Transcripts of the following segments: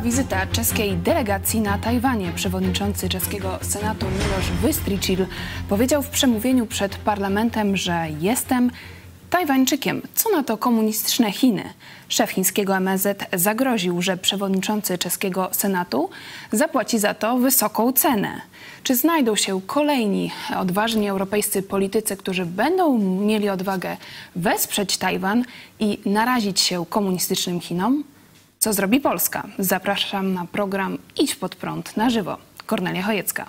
wizyta czeskiej delegacji na Tajwanie. Przewodniczący czeskiego Senatu Miloš Vystrčil powiedział w przemówieniu przed parlamentem, że jestem Tajwańczykiem. Co na to komunistyczne Chiny? Szef chińskiego MSZ zagroził, że przewodniczący czeskiego Senatu zapłaci za to wysoką cenę. Czy znajdą się kolejni odważni europejscy politycy, którzy będą mieli odwagę wesprzeć Tajwan i narazić się komunistycznym Chinom? Co zrobi Polska? Zapraszam na program Idź pod prąd na żywo. Kornelia Chojecka.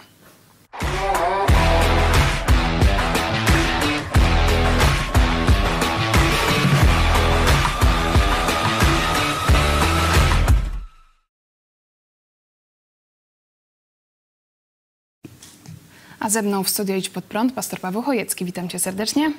A ze mną w studio Idź pod prąd pastor Paweł Chojecki. Witam cię serdecznie.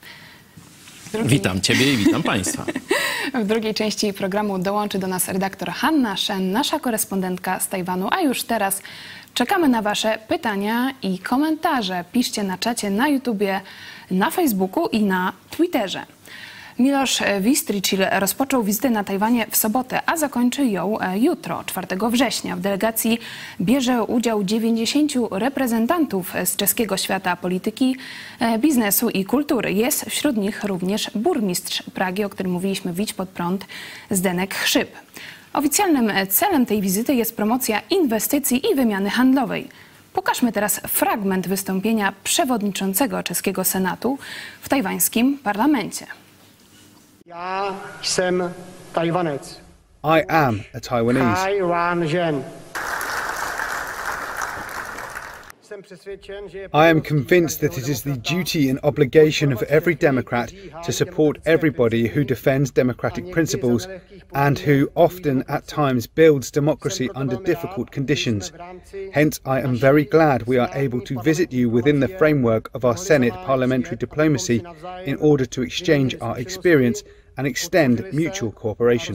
Witam ciebie i witam państwa. W drugiej części programu dołączy do nas redaktor Hanna Shen, nasza korespondentka z Tajwanu. A już teraz czekamy na wasze pytania i komentarze. Piszcie na czacie na YouTubie, na Facebooku i na Twitterze. Miloš Vystrčil rozpoczął wizytę na Tajwanie w sobotę, a zakończy ją jutro, 4 września. W delegacji bierze udział 90 reprezentantów z czeskiego świata polityki, biznesu i kultury. Jest wśród nich również burmistrz Pragi, o którym mówiliśmy w Idź pod prąd, Zdeněk Chřib. Oficjalnym celem tej wizyty jest promocja inwestycji i wymiany handlowej. Pokażmy teraz fragment wystąpienia przewodniczącego czeskiego Senatu w tajwańskim parlamencie. Ja jsem Tajwanec. I am a Taiwanese. I am convinced that it is the duty and obligation of every Democrat to support everybody who defends democratic principles and who often at times builds democracy under difficult conditions. Hence, I am very glad we are able to visit you within the framework of our Senate parliamentary diplomacy in order to exchange our experience and extend mutual cooperation.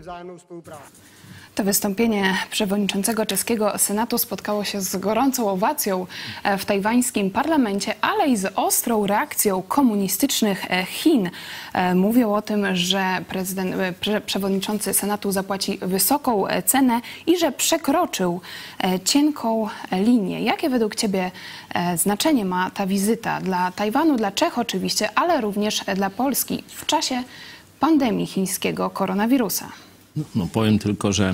To wystąpienie przewodniczącego czeskiego Senatu spotkało się z gorącą owacją w tajwańskim parlamencie, ale i z ostrą reakcją komunistycznych Chin. Mówią o tym, że przewodniczący Senatu zapłaci wysoką cenę i że przekroczył cienką linię. Jakie według ciebie znaczenie ma ta wizyta dla Tajwanu, dla Czech oczywiście, ale również dla Polski w czasie pandemii chińskiego koronawirusa? No powiem tylko, że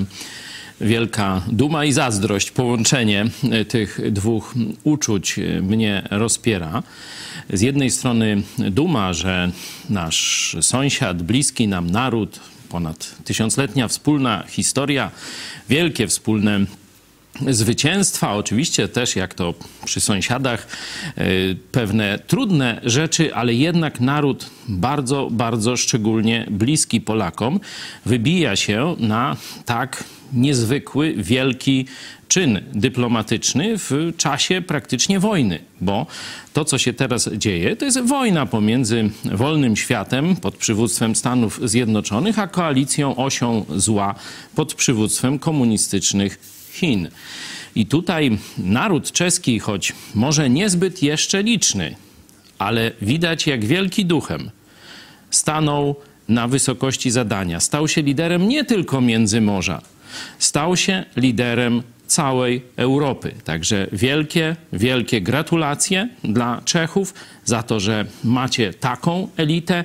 wielka duma i zazdrość, połączenie tych dwóch uczuć mnie rozpiera. Z jednej strony duma, że nasz sąsiad, bliski nam naród, ponad tysiącletnia wspólna historia, wielkie wspólne zwycięstwa, oczywiście też jak to przy sąsiadach, pewne trudne rzeczy, ale jednak naród bardzo, bardzo szczególnie bliski Polakom wybija się na tak niezwykły, wielki czyn dyplomatyczny w czasie praktycznie wojny, bo to, co się teraz dzieje, to jest wojna pomiędzy wolnym światem pod przywództwem Stanów Zjednoczonych, a koalicją osią zła pod przywództwem komunistycznych Chin. I tutaj naród czeski, choć może niezbyt jeszcze liczny, ale widać jak wielki duchem, stanął na wysokości zadania. Stał się liderem nie tylko Międzymorza, stał się liderem całej Europy. Także wielkie, wielkie gratulacje dla Czechów za to, że macie taką elitę.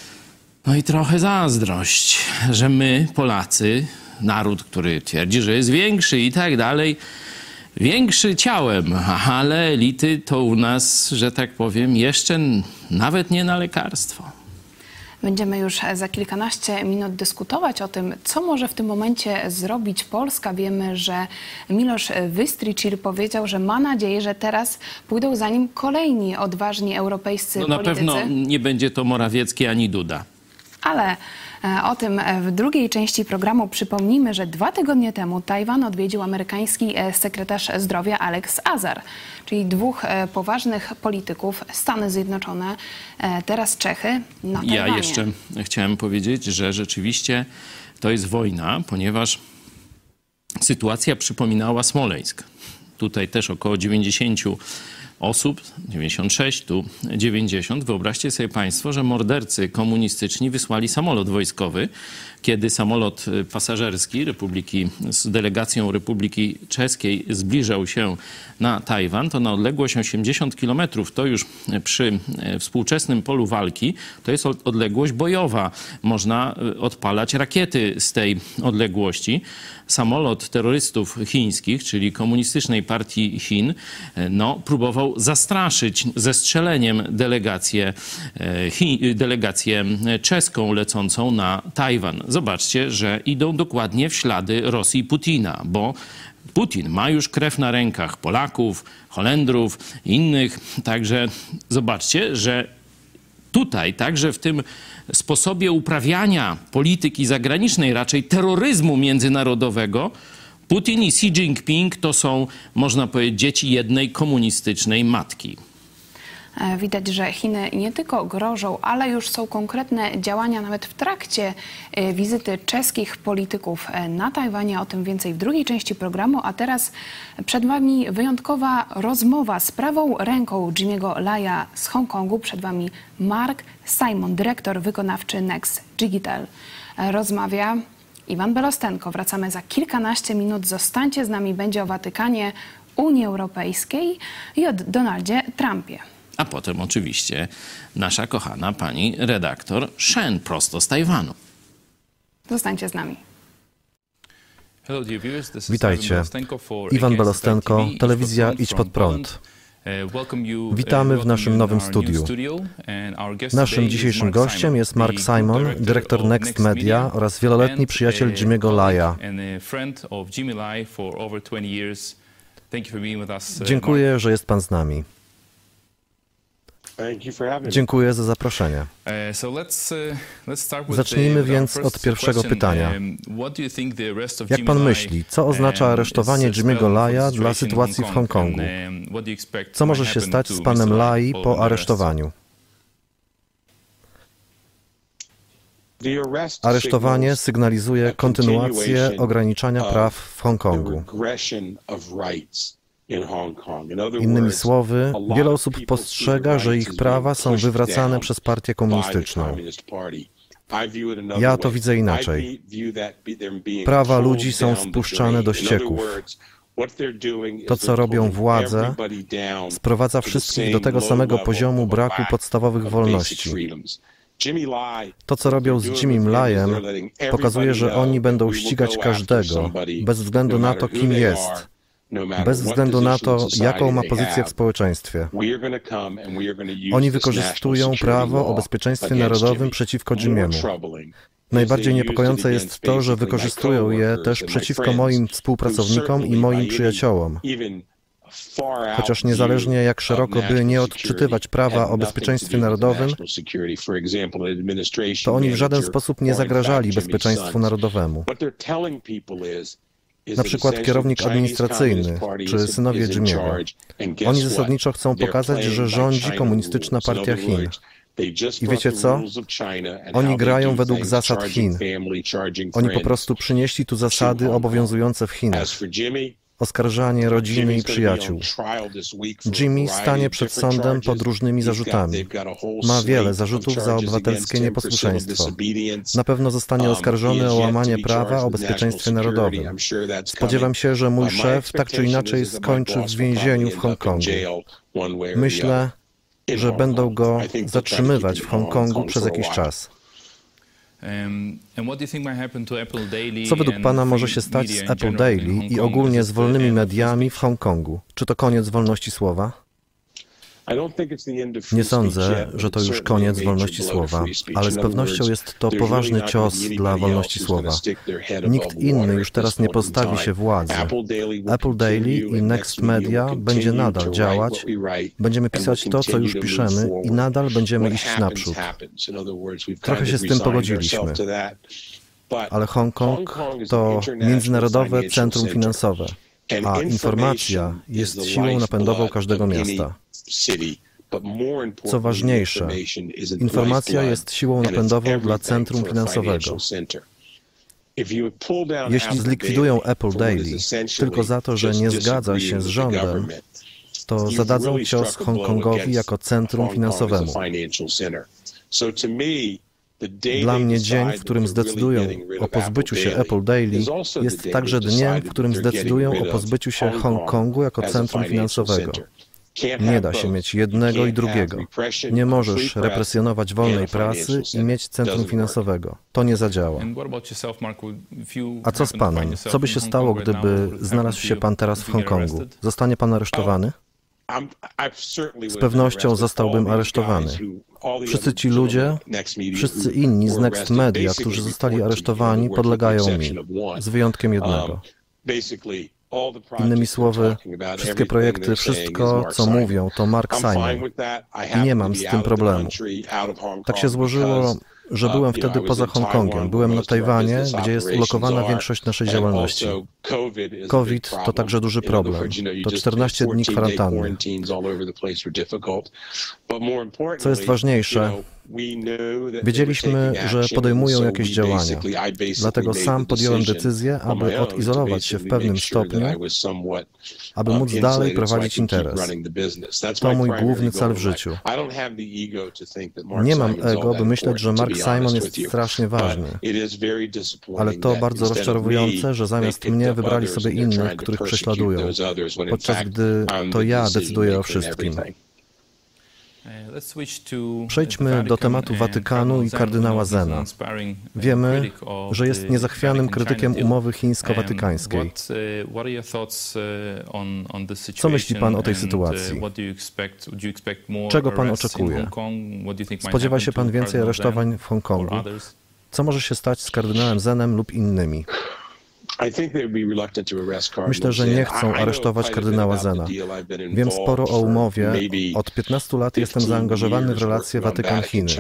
No i trochę zazdrość, że my, Polacy, naród, który twierdzi, że jest większy i tak dalej, większy ciałem, ale elity to u nas, że tak powiem, jeszcze nawet nie na lekarstwo. Będziemy już za kilkanaście minut dyskutować o tym, co może w tym momencie zrobić Polska. Wiemy, że Miloš Vystrčil powiedział, że ma nadzieję, że teraz pójdą za nim kolejni odważni europejscy politycy. Na pewno nie będzie to Morawiecki ani Duda. Ale o tym w drugiej części programu. Przypomnijmy, że 2 tygodnie temu Tajwan odwiedził amerykański sekretarz zdrowia Alex Azar, czyli 2 poważnych polityków, Stany Zjednoczone, teraz Czechy na Tajwanie. Ja jeszcze chciałem powiedzieć, że rzeczywiście to jest wojna, ponieważ sytuacja przypominała Smoleńsk. Tutaj też około 90 osób, 96, tu 90. Wyobraźcie sobie państwo, że mordercy komunistyczni wysłali samolot wojskowy. Kiedy samolot pasażerski z delegacją Republiki Czeskiej zbliżał się na Tajwan, to na odległość 80 kilometrów, to już przy współczesnym polu walki, to jest odległość bojowa. Można odpalać rakiety z tej odległości. Samolot terrorystów chińskich, czyli Komunistycznej Partii Chin, próbował zastraszyć zestrzeleniem delegację czeską lecącą na Tajwan. Zobaczcie, że idą dokładnie w ślady Rosji Putina, bo Putin ma już krew na rękach Polaków, Holendrów, innych. Także zobaczcie, że tutaj, także w tym sposobie uprawiania polityki zagranicznej, raczej terroryzmu międzynarodowego, Putin i Xi Jinping to są, można powiedzieć, dzieci jednej komunistycznej matki. Widać, że Chiny nie tylko grożą, ale już są konkretne działania nawet w trakcie wizyty czeskich polityków na Tajwanie. O tym więcej w drugiej części programu. A teraz przed Wami wyjątkowa rozmowa z prawą ręką Jimmy'ego Laya z Hongkongu. Przed Wami Mark Simon, dyrektor wykonawczy Next Digital. Rozmawia Iwan Belostenko. Wracamy za kilkanaście minut. Zostańcie z nami. Będzie o Watykanie, Unii Europejskiej i o Donaldzie Trumpie. A potem oczywiście nasza kochana pani redaktor Shen prosto z Tajwanu. Zostańcie z nami. Witajcie. Iwan Belostenko, telewizja Idź Pod Prąd. Witamy w naszym nowym studiu. Naszym dzisiejszym gościem jest Mark Simon, dyrektor Next Media oraz wieloletni przyjaciel Jimmy'ego Laya. Dziękuję, że jest pan z nami. Dziękuję za zaproszenie. Zacznijmy więc od pierwszego pytania. Jak pan myśli, co oznacza aresztowanie Jimmy'ego Laya dla sytuacji w Hongkongu? Co może się stać z panem Lai po aresztowaniu? Aresztowanie sygnalizuje kontynuację ograniczania praw w Hongkongu. Innymi słowy, wiele osób postrzega, że ich prawa są wywracane przez partię komunistyczną. Ja to widzę inaczej. Prawa ludzi są spuszczane do ścieków. To, co robią władze, sprowadza wszystkich do tego samego poziomu braku podstawowych wolności. To, co robią z Jimmym Layem, pokazuje, że oni będą ścigać każdego, bez względu na to, kim jest. Bez względu na to, jaką ma pozycję w społeczeństwie. Oni wykorzystują prawo o bezpieczeństwie narodowym przeciwko Jimmy'emu. Najbardziej niepokojące jest to, że wykorzystują je też przeciwko moim współpracownikom i moim przyjaciołom. Chociaż niezależnie jak szeroko by nie odczytywać prawa o bezpieczeństwie narodowym, to oni w żaden sposób nie zagrażali bezpieczeństwu narodowemu. Na przykład kierownik administracyjny, czy synowie Jimmy'ego. Oni zasadniczo chcą pokazać, że rządzi komunistyczna partia Chin. I wiecie co? Oni grają według zasad Chin. Oni po prostu przynieśli tu zasady obowiązujące w Chinach. Oskarżanie rodziny i przyjaciół. Jimmy stanie przed sądem pod różnymi zarzutami. Ma wiele zarzutów za obywatelskie nieposłuszeństwo. Na pewno zostanie oskarżony o łamanie prawa o bezpieczeństwie narodowym. Spodziewam się, że mój szef tak czy inaczej skończy w więzieniu w Hongkongu. Myślę, że będą go zatrzymywać w Hongkongu przez jakiś czas. Co według pana może się stać z Apple Daily i ogólnie z wolnymi mediami w Hongkongu? Czy to koniec wolności słowa? Nie sądzę, że to już koniec wolności słowa, ale z pewnością jest to poważny cios dla wolności słowa. Nikt inny już teraz nie postawi się władzy. Apple Daily i Next Media będzie nadal działać, będziemy pisać to, co już piszemy i nadal będziemy iść naprzód. Trochę się z tym pogodziliśmy. Ale Hongkong to międzynarodowe centrum finansowe, a informacja jest siłą napędową każdego miasta. Co ważniejsze, informacja jest siłą napędową dla centrum finansowego. Jeśli zlikwidują Apple Daily tylko za to, że nie zgadza się z rządem, to zadadzą cios Hongkongowi jako centrum finansowemu. Dla mnie dzień, w którym zdecydują o pozbyciu się Apple Daily, jest także dniem, w którym zdecydują o pozbyciu się Hongkongu jako centrum finansowego. Nie da się mieć jednego i drugiego. Nie możesz represjonować wolnej prasy i mieć centrum finansowego. To nie zadziała. A co z panem? Co by się stało, gdyby znalazł się pan teraz w Hongkongu? Zostanie pan aresztowany? Z pewnością zostałbym aresztowany. Wszyscy ci ludzie, wszyscy inni z Next Media, którzy zostali aresztowani, podlegają mi, z wyjątkiem jednego. Innymi słowy, wszystkie projekty, wszystko, co mówią, to Mark Simon. I nie mam z tym problemu. Tak się złożyło, że byłem wtedy poza Hongkongiem. Byłem na Tajwanie, gdzie jest ulokowana większość naszej działalności. COVID to także duży problem. To 14 dni kwarantanny. Co jest ważniejsze, wiedzieliśmy, że podejmują jakieś działania. Dlatego sam podjąłem decyzję, aby odizolować się w pewnym stopniu, aby móc dalej prowadzić interes. To mój główny cel w życiu. Nie mam ego, by myśleć, że Mark Simon jest strasznie ważny. Ale to bardzo rozczarowujące, że zamiast mnie wybrali sobie innych, których prześladują, podczas gdy to ja decyduję o wszystkim. Przejdźmy do tematu Watykanu i kardynała Zena. Wiemy, że jest niezachwianym krytykiem umowy chińsko-watykańskiej. Co myśli pan o tej sytuacji? Czego pan oczekuje? Spodziewa się pan więcej aresztowań w Hongkongu? Co może się stać z kardynałem Zenem lub innymi? Myślę, że nie chcą aresztować kardynała Zena. Wiem sporo o umowie. Od 15 lat jestem zaangażowany w relacje Watykan-Chiny.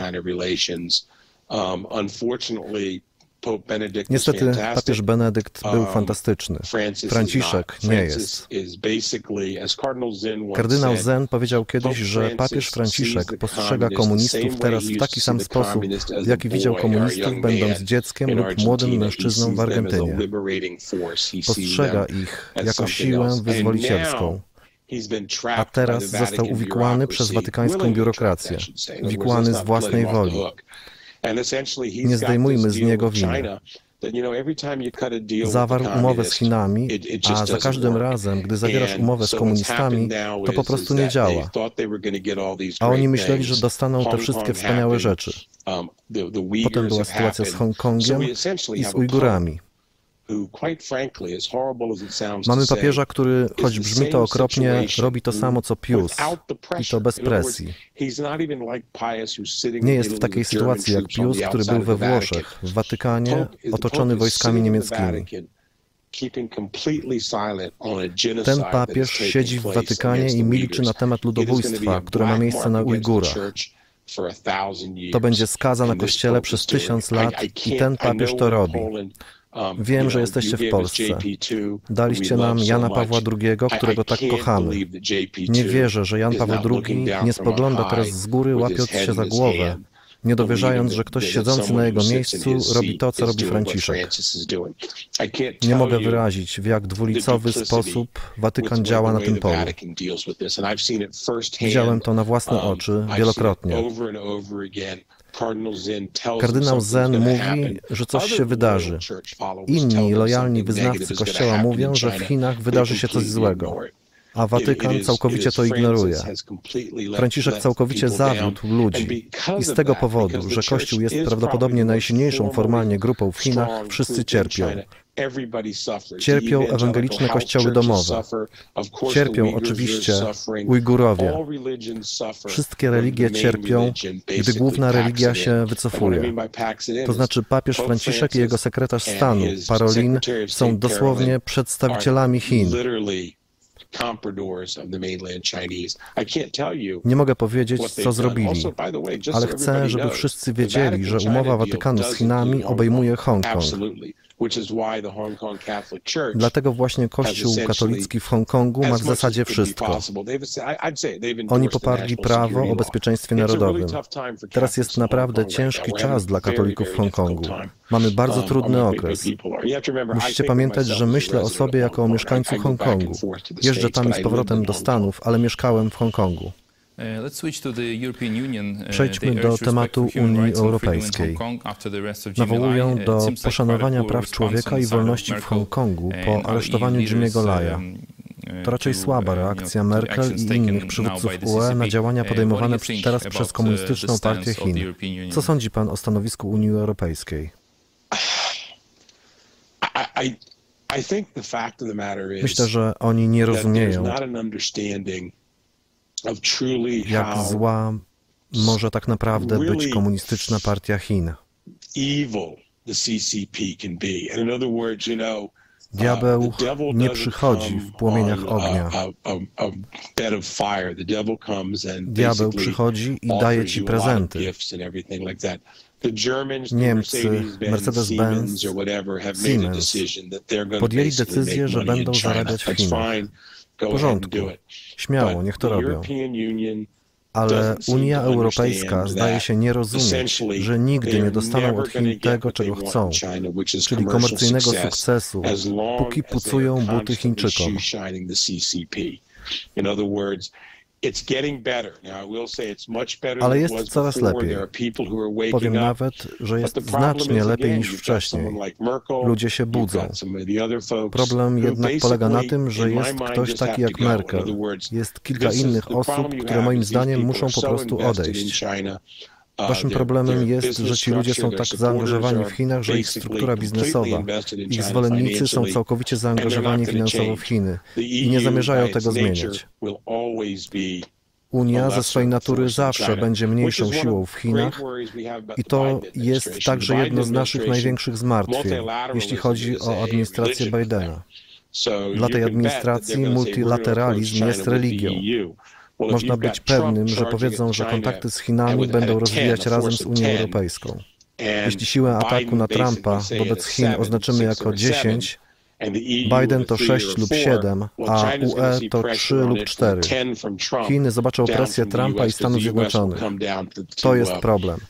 Niestety papież Benedykt był fantastyczny. Franciszek nie jest. Kardynał Zen powiedział kiedyś, że papież Franciszek postrzega komunistów teraz w taki sam sposób, w jaki widział komunistów, będąc dzieckiem lub młodym mężczyzną w Argentynie. Postrzega ich jako siłę wyzwolicielską. A teraz został uwikłany przez watykańską biurokrację. Uwikłany z własnej woli. Nie zdejmujmy z niego winy. Zawarł umowę z Chinami, a za każdym razem, gdy zawierasz umowę z komunistami, to po prostu nie działa. A oni myśleli, że dostaną te wszystkie wspaniałe rzeczy. Potem była sytuacja z Hongkongiem i z Ujgurami. Mamy papieża, który, choć brzmi to okropnie, robi to samo co Pius i to bez presji. Nie jest w takiej sytuacji jak Pius, który był we Włoszech, w Watykanie, otoczony wojskami niemieckimi. Ten papież siedzi w Watykanie i milczy na temat ludobójstwa, które ma miejsce na Ujgurach. To będzie skaza na Kościele przez 1000 lat i ten papież to robi. Wiem, że jesteście w Polsce. Daliście nam Jana Pawła II, którego tak kochamy. Nie wierzę, że Jan Paweł II nie spogląda teraz z góry, łapiąc się za głowę, nie dowierzając, że ktoś siedzący na jego miejscu robi to, co robi Franciszek. Nie mogę wyrazić, w jak dwulicowy sposób Watykan działa na tym polu. Widziałem to na własne oczy wielokrotnie. Kardynał Zen mówi, że coś się wydarzy. Inni lojalni wyznawcy Kościoła mówią, że w Chinach wydarzy się coś złego, a Watykan całkowicie to ignoruje. Franciszek całkowicie zawiódł ludzi i z tego powodu, że Kościół jest prawdopodobnie najsilniejszą formalnie grupą w Chinach, wszyscy cierpią. Cierpią ewangeliczne kościoły domowe. Cierpią oczywiście Ujgurowie. Wszystkie religie cierpią, gdy główna religia się wycofuje. To znaczy papież Franciszek i jego sekretarz stanu, Parolin, są dosłownie przedstawicielami Chin. Nie mogę powiedzieć, co zrobili, ale chcę, żeby wszyscy wiedzieli, że umowa Watykanu z Chinami obejmuje Hongkong. Dlatego właśnie Kościół katolicki w Hongkongu ma w zasadzie wszystko. Oni poparli prawo o bezpieczeństwie narodowym. Teraz jest naprawdę ciężki czas dla katolików w Hongkongu. Mamy bardzo trudny okres. Musicie pamiętać, że myślę o sobie jako o mieszkańcu Hongkongu. Jeżdżę tam i z powrotem do Stanów, ale mieszkałem w Hongkongu. Przejdźmy do tematu Unii Europejskiej. Nawołuję do poszanowania praw człowieka i wolności w Hongkongu po aresztowaniu Jimmy'ego Laya. To raczej słaba reakcja Merkel i innych przywódców UE na działania podejmowane teraz przez Komunistyczną Partię Chin. Co sądzi pan o stanowisku Unii Europejskiej? Myślę, że oni nie rozumieją, jak zła może tak naprawdę być Komunistyczna Partia Chin. Diabeł nie przychodzi w płomieniach ognia. Diabeł przychodzi i daje ci prezenty. Niemcy, Mercedes-Benz, Siemens podjęli decyzję, że będą zarabiać w Chinach. W porządku, śmiało, niech to robią. Ale Unia Europejska zdaje się nie rozumieć, że nigdy nie dostaną od Chin tego, czego chcą, czyli komercyjnego sukcesu, póki pucują buty Chińczykom. Ale jest coraz lepiej. Powiem nawet, że jest znacznie lepiej niż wcześniej. Ludzie się budzą. Problem jednak polega na tym, że jest ktoś taki jak Merkel. Jest kilka innych osób, które moim zdaniem muszą po prostu odejść. Waszym problemem jest, że ci ludzie są tak zaangażowani w Chinach, że ich struktura biznesowa, ich zwolennicy są całkowicie zaangażowani finansowo w Chiny i nie zamierzają tego zmieniać. Unia ze swojej natury zawsze będzie mniejszą siłą w Chinach i to jest także jedno z naszych największych zmartwień, jeśli chodzi o administrację Bidena. Dla tej administracji multilateralizm jest religią. Można być pewnym, że powiedzą, że kontakty z Chinami będą rozwijać razem z Unią Europejską. Jeśli siłę ataku na Trumpa wobec Chin oznaczymy jako 10, Biden to 6 lub 7, a UE to 3 lub 4. Chiny zobaczą presję Trumpa i Stanów Zjednoczonych. To jest problem.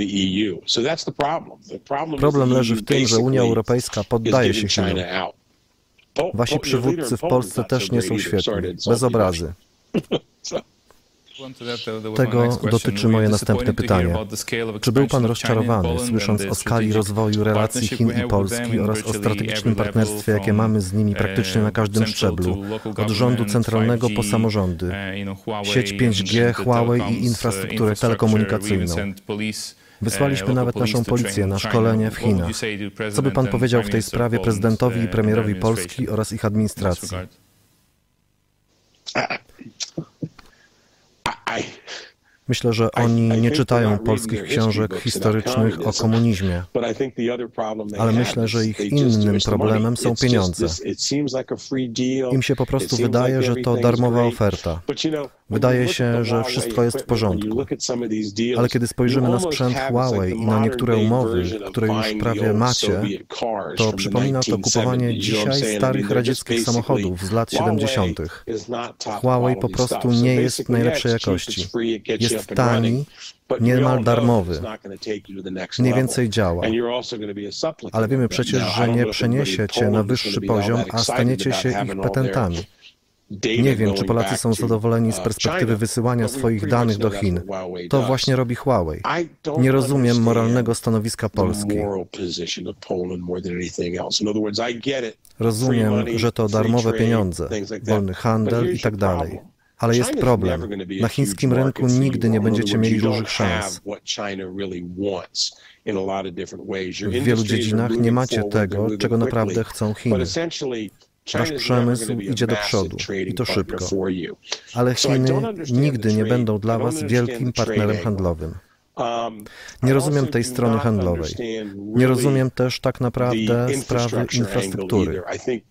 Problem leży w tym, że Unia Europejska poddaje się Chinom. Wasi przywódcy w Polsce też nie są świetni. Bez obrazy. Tego dotyczy moje następne pytanie. Czy był pan rozczarowany, słysząc o skali rozwoju relacji Chin i Polski oraz o strategicznym partnerstwie, jakie mamy z nimi praktycznie na każdym szczeblu, od rządu centralnego po samorządy, sieć 5G, Huawei i infrastrukturę telekomunikacyjną? Wysłaliśmy nawet naszą policję na szkolenie w Chinach. Co by pan powiedział w tej sprawie prezydentowi i premierowi Polski oraz ich administracji? Myślę, że oni nie czytają polskich książek historycznych o komunizmie, ale myślę, że ich innym problemem są pieniądze. Im się po prostu wydaje, że to darmowa oferta. Wydaje się, że wszystko jest w porządku. Ale kiedy spojrzymy na sprzęt Huawei i na niektóre umowy, które już prawie macie, to przypomina to kupowanie dzisiaj starych radzieckich samochodów z lat 70. Huawei po prostu nie jest najlepszej jakości. Jest tani, niemal darmowy. Mniej więcej działa. Ale wiemy przecież, że nie przeniesie cię na wyższy poziom, a staniecie się ich patentami. Nie wiem, czy Polacy są zadowoleni z perspektywy wysyłania swoich danych do Chin. To właśnie robi Huawei. Nie rozumiem moralnego stanowiska Polski. Rozumiem, że to darmowe pieniądze, wolny handel i tak dalej. Ale jest problem. Na chińskim rynku nigdy nie będziecie mieli dużych szans. W wielu dziedzinach nie macie tego, czego naprawdę chcą Chiny. Wasz przemysł idzie do przodu i to szybko. Ale Chiny nigdy nie będą dla was wielkim partnerem handlowym. Nie rozumiem tej strony handlowej. Nie rozumiem też tak naprawdę sprawy infrastruktury.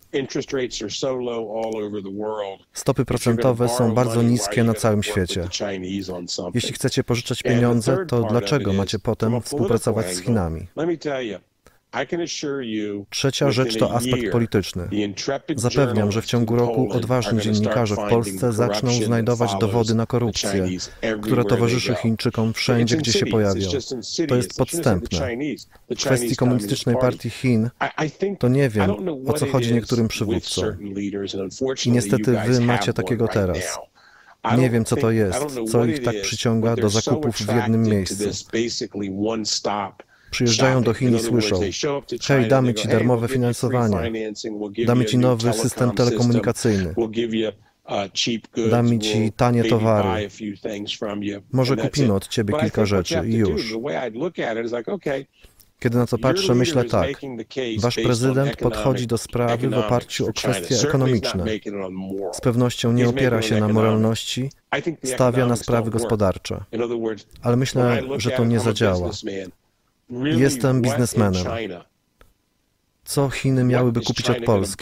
Stopy procentowe są bardzo niskie na całym świecie. Jeśli chcecie pożyczać pieniądze, to dlaczego macie potem współpracować z Chinami? Trzecia rzecz to aspekt polityczny. Zapewniam, że w ciągu roku odważni dziennikarze w Polsce zaczną znajdować dowody na korupcję, która towarzyszy Chińczykom wszędzie, gdzie się pojawią. To jest podstępne. W kwestii Komunistycznej Partii Chin to nie wiem, o co chodzi niektórym przywódcom. I niestety wy macie takiego teraz. Nie wiem, co to jest, co ich tak przyciąga do zakupów w jednym miejscu. Przyjeżdżają do Chin i słyszą: hej, damy ci darmowe finansowanie, damy ci nowy system telekomunikacyjny, damy ci tanie towary, może kupimy od ciebie kilka rzeczy i już. Kiedy na to patrzę, myślę tak, wasz prezydent podchodzi do sprawy w oparciu o kwestie ekonomiczne. Z pewnością nie opiera się na moralności, stawia na sprawy gospodarcze. Ale myślę, że to nie zadziała. Jestem biznesmenem. Co Chiny miałyby kupić od Polski?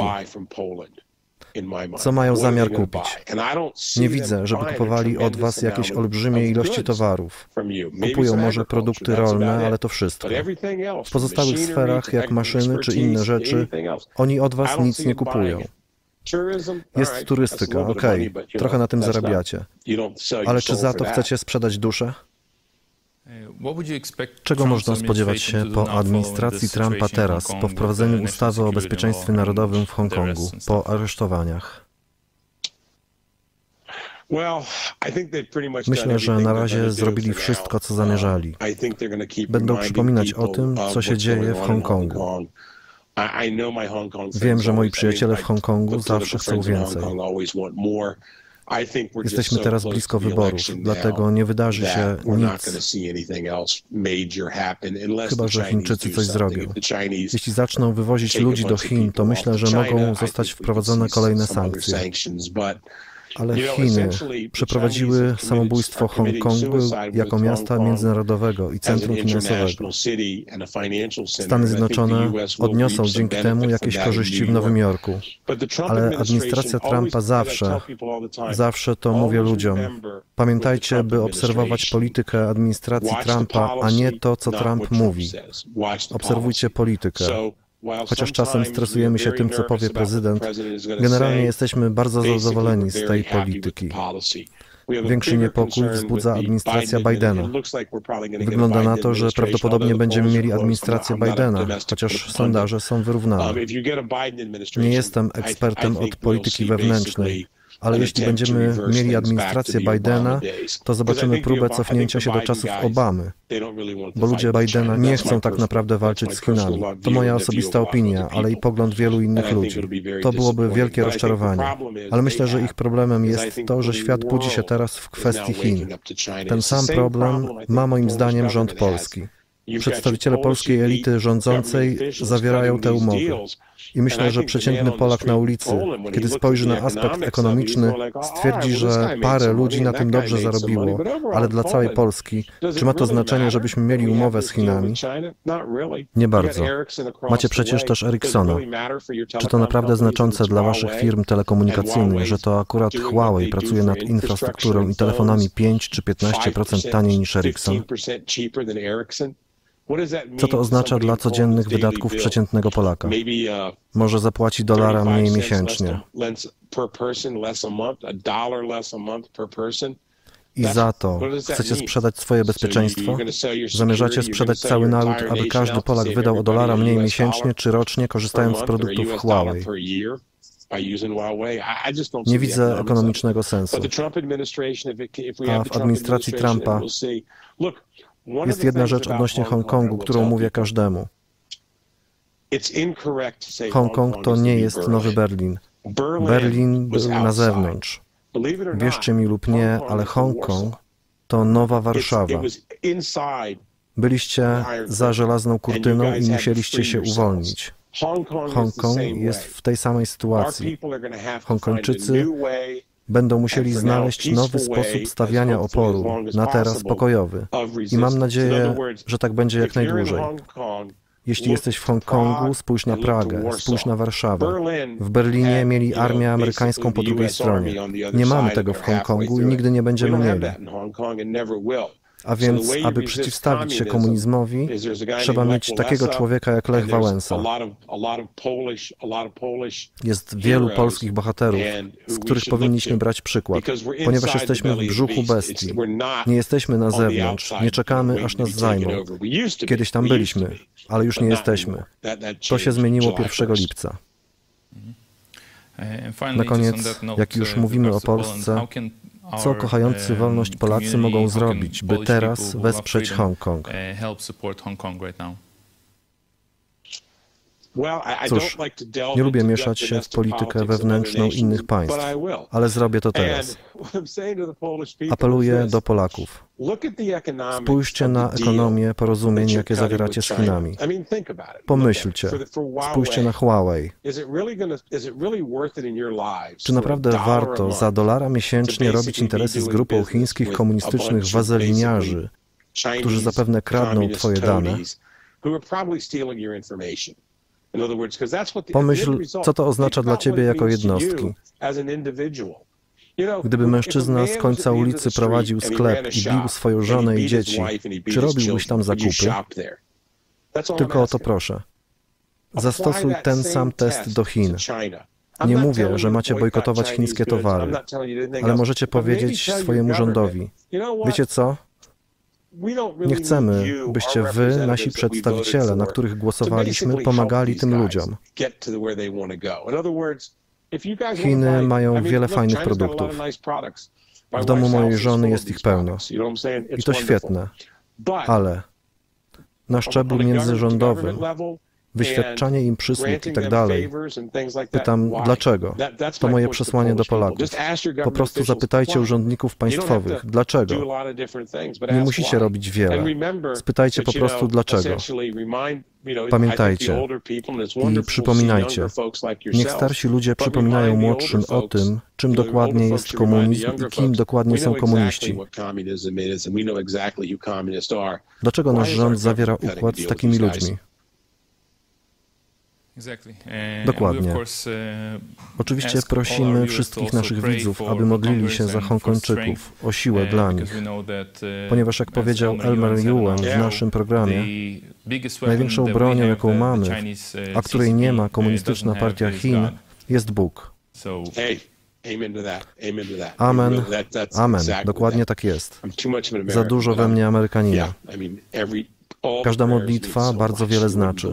Co mają zamiar kupić? Nie widzę, żeby kupowali od was jakieś olbrzymie ilości towarów. Kupują może produkty rolne, ale to wszystko. W pozostałych sferach, jak maszyny czy inne rzeczy, oni od was nic nie kupują. Jest turystyka, okej, trochę na tym zarabiacie. Ale czy za to chcecie sprzedać duszę? Czego można spodziewać się po administracji Trumpa teraz, po wprowadzeniu ustawy o bezpieczeństwie narodowym w Hongkongu, po aresztowaniach? Myślę, że na razie zrobili wszystko, co zamierzali. Będą przypominać o tym, co się dzieje w Hongkongu. Wiem, że moi przyjaciele w Hongkongu zawsze chcą więcej. Jesteśmy teraz blisko wyborów, dlatego nie wydarzy się nic, chyba że Chińczycy coś zrobią. Jeśli zaczną wywozić ludzi do Chin, to myślę, że mogą zostać wprowadzone kolejne sankcje. Ale Chiny przeprowadziły samobójstwo Hongkongu jako miasta międzynarodowego i centrum finansowego. Stany Zjednoczone odniosą dzięki temu jakieś korzyści w Nowym Jorku. Ale administracja Trumpa zawsze to mówię ludziom. Pamiętajcie, by obserwować politykę administracji Trumpa, a nie to, co Trump mówi. Obserwujcie politykę. Chociaż czasem stresujemy się tym, co powie prezydent, generalnie jesteśmy bardzo zadowoleni z tej polityki. Większy niepokój wzbudza administracja Bidena. Wygląda na to, że prawdopodobnie będziemy mieli administrację Bidena, chociaż sondaże są wyrównane. Nie jestem ekspertem od polityki wewnętrznej, ale jeśli będziemy mieli administrację Bidena, to zobaczymy próbę cofnięcia się do czasów Obamy, bo ludzie Bidena nie chcą tak naprawdę walczyć z Chinami. To moja osobista opinia, ale i pogląd wielu innych ludzi. To byłoby wielkie rozczarowanie. Ale myślę, że ich problemem jest to, że świat budzi się teraz w kwestii Chin. Ten sam problem ma moim zdaniem rząd polski. Przedstawiciele polskiej elity rządzącej zawierają te umowy. I myślę, że przeciętny Polak na ulicy, kiedy spojrzy na aspekt ekonomiczny, stwierdzi, że parę ludzi na tym dobrze zarobiło, ale dla całej Polski, czy ma to znaczenie, żebyśmy mieli umowę z Chinami? Nie bardzo. Macie przecież też Ericssona. Czy to naprawdę znaczące dla waszych firm telekomunikacyjnych, że to akurat Huawei pracuje nad infrastrukturą i telefonami 5 czy 15% taniej niż Ericsson? Co to oznacza dla codziennych wydatków przeciętnego Polaka? Może zapłaci $1 mniej miesięcznie. I za to chcecie sprzedać swoje bezpieczeństwo? Zamierzacie sprzedać cały naród, aby każdy Polak wydał o $1 mniej miesięcznie czy rocznie, korzystając z produktów Huawei? Nie widzę ekonomicznego sensu. A w administracji Trumpa jest jedna rzecz odnośnie Hongkongu, którą mówię każdemu. Hongkong to nie jest Nowy Berlin. Berlin był na zewnątrz. Wierzcie mi lub nie, ale Hongkong to Nowa Warszawa. Byliście za żelazną kurtyną i musieliście się uwolnić. Hongkong jest w tej samej sytuacji. Hongkończycy będą musieli znaleźć nowy sposób stawiania oporu, na teraz pokojowy. I mam nadzieję, że tak będzie jak najdłużej. Jeśli jesteś w Hongkongu, spójrz na Pragę, spójrz na Warszawę. W Berlinie mieli armię amerykańską po drugiej stronie. Nie mamy tego w Hongkongu i nigdy nie będziemy mieli. A więc, aby przeciwstawić się komunizmowi, trzeba mieć takiego człowieka jak Lech Wałęsa. Jest wielu polskich bohaterów, z których powinniśmy brać przykład, ponieważ jesteśmy w brzuchu bestii. Nie jesteśmy na zewnątrz, nie czekamy, aż nas zajmą. Kiedyś tam byliśmy, ale już nie jesteśmy. To się zmieniło 1 lipca. Na koniec, jak już mówimy o Polsce, co kochający wolność Polacy mogą zrobić, by teraz wesprzeć Hongkong? Cóż, nie lubię mieszać się w politykę wewnętrzną innych państw, ale zrobię to teraz. Apeluję do Polaków. Spójrzcie na ekonomię porozumień, jakie zawieracie z Chinami. Pomyślcie. Spójrzcie na Huawei. Czy naprawdę warto za $1 miesięcznie robić interesy z grupą chińskich komunistycznych wazeliniarzy, którzy zapewne kradną twoje dane? Pomyśl, co to oznacza dla ciebie jako jednostki. Gdyby mężczyzna z końca ulicy prowadził sklep i bił swoją żonę i dzieci, czy robiłbyś tam zakupy? Tylko o to proszę. Zastosuj ten sam test do Chin. Nie mówię, że macie bojkotować chińskie towary, ale możecie powiedzieć swojemu rządowi: wiecie co? Nie chcemy, byście wy, nasi przedstawiciele, na których głosowaliśmy, pomagali tym ludziom. Chiny mają wiele fajnych produktów. W domu mojej żony jest ich pełno. I to świetne. Ale na szczeblu międzyrządowym wyświadczanie im przysług i tak dalej. Pytam, dlaczego? To moje przesłanie do Polaków. Po prostu zapytajcie urzędników państwowych, dlaczego? Nie musicie robić wiele. Spytajcie po prostu, dlaczego. Pamiętajcie i przypominajcie. Niech starsi ludzie przypominają młodszym o tym, czym dokładnie jest komunizm i kim dokładnie są komuniści. Dlaczego nasz rząd zawiera układ z takimi ludźmi? Dokładnie. Oczywiście prosimy wszystkich naszych widzów, aby modlili się za Hongkończyków, o siłę dla nich. Ponieważ, jak powiedział Elmer Yuen w naszym programie, największą bronią, jaką mamy, a której nie ma komunistyczna partia Chin, jest Bóg. Amen. Amen. Dokładnie tak jest. Za dużo we mnie Amerykanina. Każda modlitwa bardzo wiele znaczy.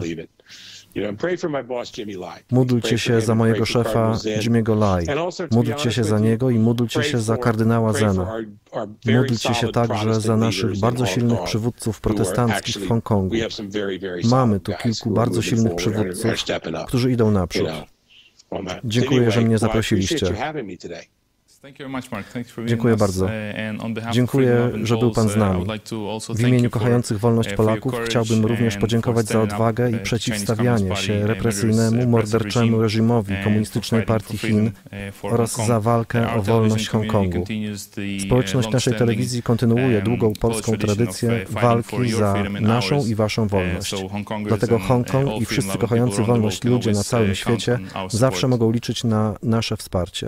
Módlcie się za mojego szefa Jimmy'ego Lai. Módlcie się za niego i módlcie się za kardynała Zena. Módlcie się także za naszych bardzo silnych przywódców protestanckich w Hongkongu. Mamy tu kilku bardzo silnych przywódców, którzy idą naprzód. Dziękuję, że mnie zaprosiliście. Dziękuję bardzo. Dziękuję, że był Pan z nami. W imieniu kochających wolność Polaków chciałbym również podziękować za odwagę i przeciwstawianie się represyjnemu, morderczemu reżimowi Komunistycznej Partii Chin oraz za walkę o wolność Hongkongu. Społeczność naszej telewizji kontynuuje długą polską tradycję walki za naszą i Waszą wolność. Dlatego Hongkong i wszyscy kochający wolność ludzie na całym świecie zawsze mogą liczyć na nasze wsparcie.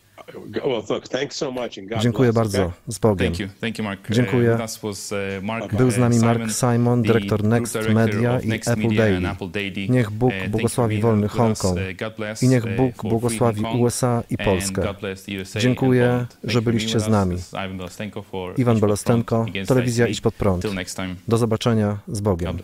Dziękuję bardzo. Z Bogiem. Dziękuję. Był z nami Mark Simon, dyrektor Next Media i Apple Daily. Niech Bóg błogosławi wolny Hongkong i niech Bóg błogosławi USA i Polskę. Dziękuję, że byliście z nami. Iwan Bolostenko, telewizja Idź Pod Prąd. Do zobaczenia. Z Bogiem.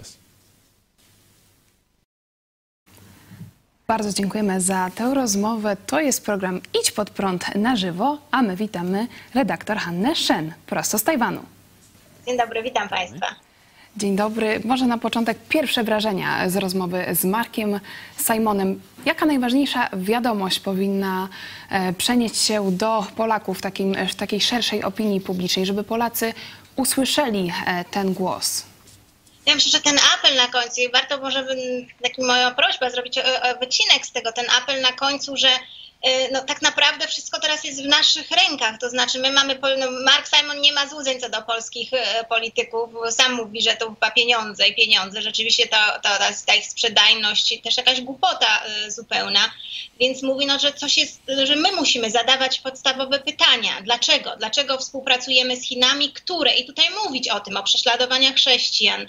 Bardzo dziękujemy za tę rozmowę. To jest program Idź Pod Prąd na żywo, a my witamy redaktor Hannę Shen, prosto z Tajwanu. Dzień dobry, witam Państwa. Dzień dobry. Może na początek pierwsze wrażenia z rozmowy z Markiem Simonem. Jaka najważniejsza wiadomość powinna przenieść się do Polaków w takiej szerszej opinii publicznej, żeby Polacy usłyszeli ten głos? Ja myślę, że ten apel na końcu, i warto może moja prośba zrobić wycinek z tego, ten apel na końcu, że no tak naprawdę wszystko teraz jest w naszych rękach, to znaczy my mamy, Mark Simon nie ma złudzeń co do polskich polityków, sam mówi, że to chyba pieniądze i pieniądze, rzeczywiście ta ich sprzedajność, też jakaś głupota zupełna, więc mówi, no, że coś jest, że my musimy zadawać podstawowe pytania, dlaczego współpracujemy z Chinami, i tutaj mówić o tym, o prześladowaniach chrześcijan,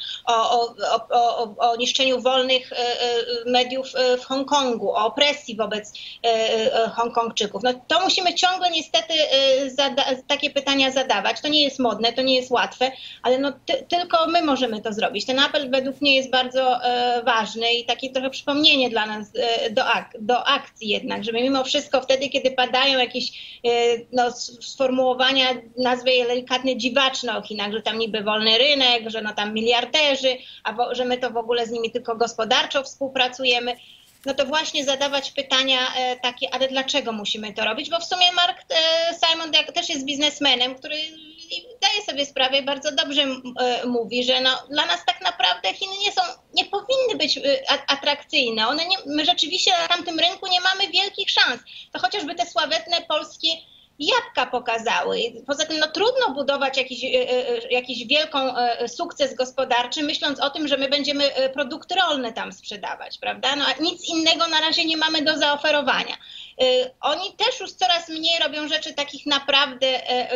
o niszczeniu wolnych mediów w Hongkongu, o opresji wobec Hongkongczyków. No to musimy ciągle niestety takie pytania zadawać. To nie jest modne, to nie jest łatwe, ale no tylko my możemy to zrobić. Ten apel według mnie jest bardzo ważny i takie trochę przypomnienie dla nas do akcji jednak, żeby mimo wszystko wtedy, kiedy padają jakieś sformułowania, nazwę je delikatnie dziwaczne o Chinach, że tam niby wolny rynek, że no tam miliarderzy, że my to w ogóle z nimi tylko gospodarczo współpracujemy, no to właśnie zadawać pytania takie, ale dlaczego musimy to robić? Bo w sumie Mark Simon też jest biznesmenem, który daje sobie sprawę i bardzo dobrze mówi, że no, dla nas tak naprawdę Chiny nie powinny być atrakcyjne. My rzeczywiście na tamtym rynku nie mamy wielkich szans. To chociażby te sławetne polskie jabłka pokazały. Poza tym no, trudno budować jakiś wielką sukces gospodarczy, myśląc o tym, że my będziemy produkty rolne tam sprzedawać, prawda? No, a nic innego na razie nie mamy do zaoferowania. Oni też już coraz mniej robią rzeczy takich naprawdę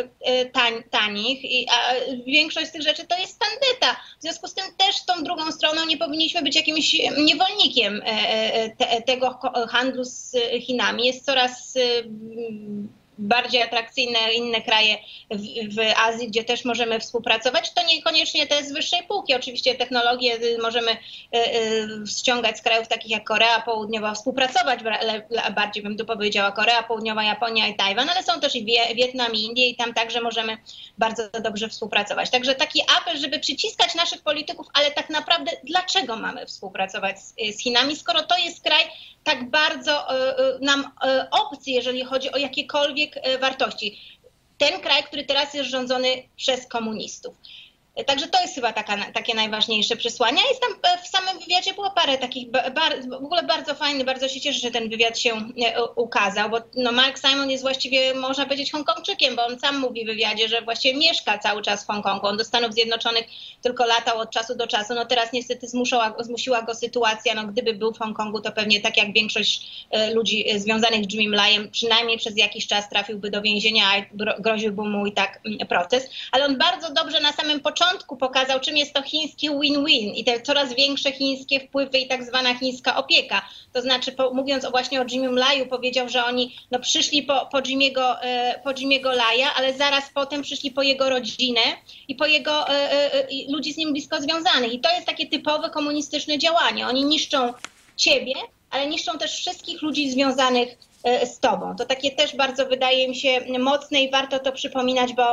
tanich, a większość z tych rzeczy to jest tandeta. W związku z tym też tą drugą stroną nie powinniśmy być jakimś niewolnikiem tego handlu z Chinami. Jest coraz bardziej atrakcyjne inne kraje w Azji, gdzie też możemy współpracować. To niekoniecznie te z wyższej półki. Oczywiście technologie możemy ściągać z krajów takich jak Korea Południowa, współpracować, bardziej bym tu powiedziała Korea Południowa, Japonia i Tajwan, ale są też i Wietnam i Indie i tam także możemy bardzo dobrze współpracować. Także taki apel, żeby przyciskać naszych polityków, ale tak naprawdę dlaczego mamy współpracować z Chinami, skoro to jest kraj tak bardzo nam obcy, jeżeli chodzi o jakiekolwiek wartości. Ten kraj, który teraz jest rządzony przez komunistów. Także to jest chyba takie najważniejsze przesłanie. Jest tam w samym wywiadzie było parę takich, w ogóle bardzo fajny, bardzo się cieszę, że ten wywiad się ukazał, bo no Mark Simon jest właściwie, można powiedzieć, Hongkongczykiem, bo on sam mówi w wywiadzie, że właściwie mieszka cały czas w Hongkongu. On do Stanów Zjednoczonych tylko latał od czasu do czasu. No teraz niestety zmusiła go sytuacja, no gdyby był w Hongkongu, to pewnie tak jak większość ludzi związanych z Jimmy Layem, przynajmniej przez jakiś czas trafiłby do więzienia, a groziłby mu i tak proces. Ale on bardzo dobrze na samym początku pokazał, czym jest to chińskie win-win i te coraz większe chińskie wpływy i tak zwana chińska opieka. To znaczy, mówiąc właśnie o Jimmym Laju, powiedział, że oni no, przyszli po Jimmy'ego Laja, ale zaraz potem przyszli po jego rodzinę i po jego ludzi z nim blisko związanych. I to jest takie typowe komunistyczne działanie. Oni niszczą ciebie, ale niszczą też wszystkich ludzi związanych z tobą. To takie też bardzo wydaje mi się mocne i warto to przypominać, bo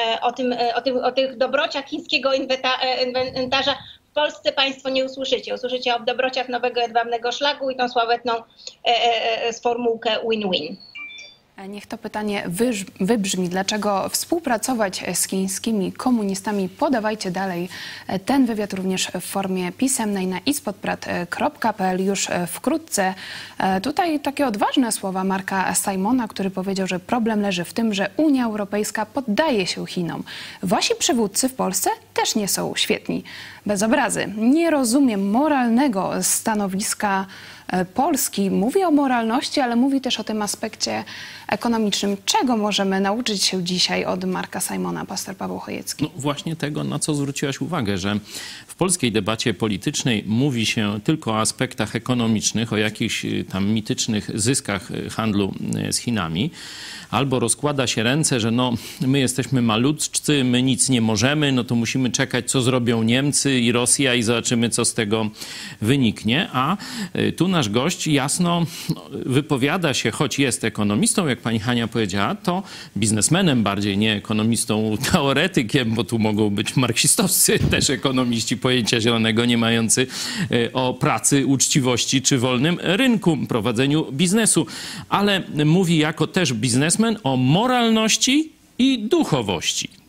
o tych dobrociach chińskiego inwentarza w Polsce państwo nie usłyszycie. Usłyszycie o dobrociach nowego jedwabnego szlaku i tą sławetną sformułkę win-win. Niech to pytanie wybrzmi. Dlaczego współpracować z chińskimi komunistami? Podawajcie dalej ten wywiad również w formie pisemnej na ispodprat.pl już wkrótce. Tutaj takie odważne słowa Marka Simona, który powiedział, że problem leży w tym, że Unia Europejska poddaje się Chinom. Wasi przywódcy w Polsce też nie są świetni. Bez obrazy. Nie rozumiem moralnego stanowiska Polski. Mówi o moralności, ale mówi też o tym aspekcie ekonomicznym. Czego możemy nauczyć się dzisiaj od Marka Simona, pastor Paweł Chojecki? No właśnie tego, na co zwróciłaś uwagę, że w polskiej debacie politycznej mówi się tylko o aspektach ekonomicznych, o jakichś tam mitycznych zyskach handlu z Chinami, albo rozkłada się ręce, że no my jesteśmy malutcy, my nic nie możemy, no to musimy czekać, co zrobią Niemcy i Rosja i zobaczymy, co z tego wyniknie. A tu nasz gość jasno wypowiada się, choć jest ekonomistą, jak pani Hania powiedziała, to biznesmenem bardziej, nie ekonomistą, teoretykiem, bo tu mogą być marksistowscy też ekonomiści, pojęcia zielonego nie mający o pracy, uczciwości czy wolnym rynku, prowadzeniu biznesu. Ale mówi jako też biznesmen o moralności i duchowości.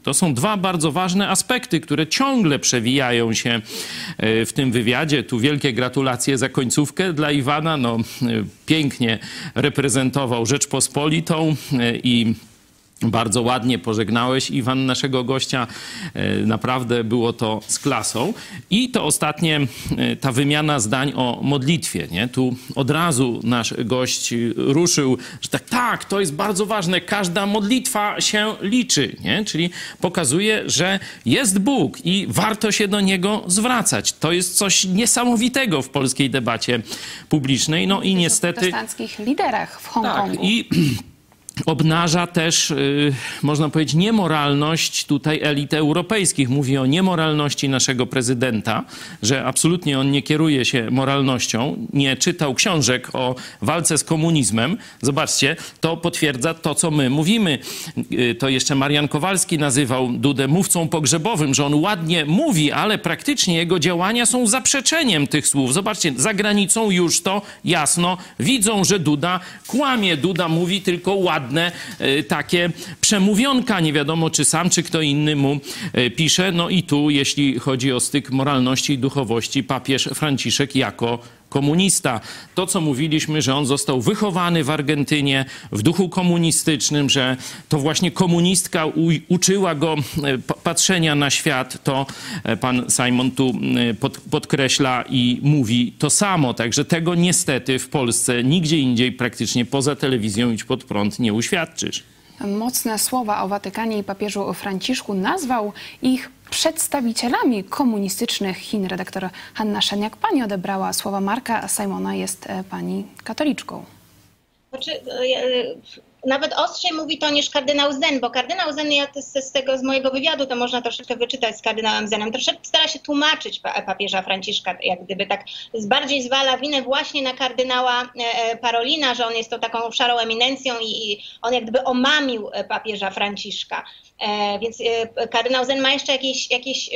To są dwa bardzo ważne aspekty, które ciągle przewijają się w tym wywiadzie. Tu wielkie gratulacje za końcówkę dla Iwana. No, pięknie reprezentował Rzeczpospolitą i bardzo ładnie pożegnałeś, Iwan, naszego gościa. Naprawdę było to z klasą. I to ostatnie, ta wymiana zdań o modlitwie. Nie? Tu od razu nasz gość ruszył, że tak, to jest bardzo ważne. Każda modlitwa się liczy. Nie? Czyli pokazuje, że jest Bóg i warto się do Niego zwracać. To jest coś niesamowitego w polskiej debacie publicznej. No i niestety... W protestanckich liderach w Hongkongu. Tak, i obnaża też, można powiedzieć, niemoralność tutaj elit europejskich. Mówi o niemoralności naszego prezydenta, że absolutnie on nie kieruje się moralnością, nie czytał książek o walce z komunizmem. Zobaczcie, to potwierdza to, co my mówimy. To jeszcze Marian Kowalski nazywał Dudę mówcą pogrzebowym, że on ładnie mówi, ale praktycznie jego działania są zaprzeczeniem tych słów. Zobaczcie, za granicą już to jasno widzą, że Duda kłamie. Duda mówi tylko ładnie takie przemówionka. Nie wiadomo, czy sam, czy kto inny mu pisze. No i tu, jeśli chodzi o styk moralności i duchowości, papież Franciszek jako komunista. To, co mówiliśmy, że on został wychowany w Argentynie w duchu komunistycznym, że to właśnie komunistka uczyła go patrzenia na świat, to pan Simon tu podkreśla i mówi to samo. Także tego niestety w Polsce nigdzie indziej praktycznie poza telewizją Idź Pod Prąd nie uświadczysz. Mocne słowa o Watykanie i papieżu Franciszku. Nazwał ich przedstawicielami komunistycznych Chin. Redaktor Hanna Shen, jak pani odebrała słowa Marka Simona? Jest pani katoliczką. Znaczy, nawet ostrzej mówi to niż kardynał Zen, bo kardynał Zen, z mojego wywiadu to można troszeczkę wyczytać z kardynałem Zenem, troszeczkę stara się tłumaczyć papieża Franciszka, jak gdyby tak bardziej zwala winę właśnie na kardynała Parolina, że on jest to taką szarą eminencją i on jak gdyby omamił papieża Franciszka. Więc kardynał Zen ma jeszcze jakieś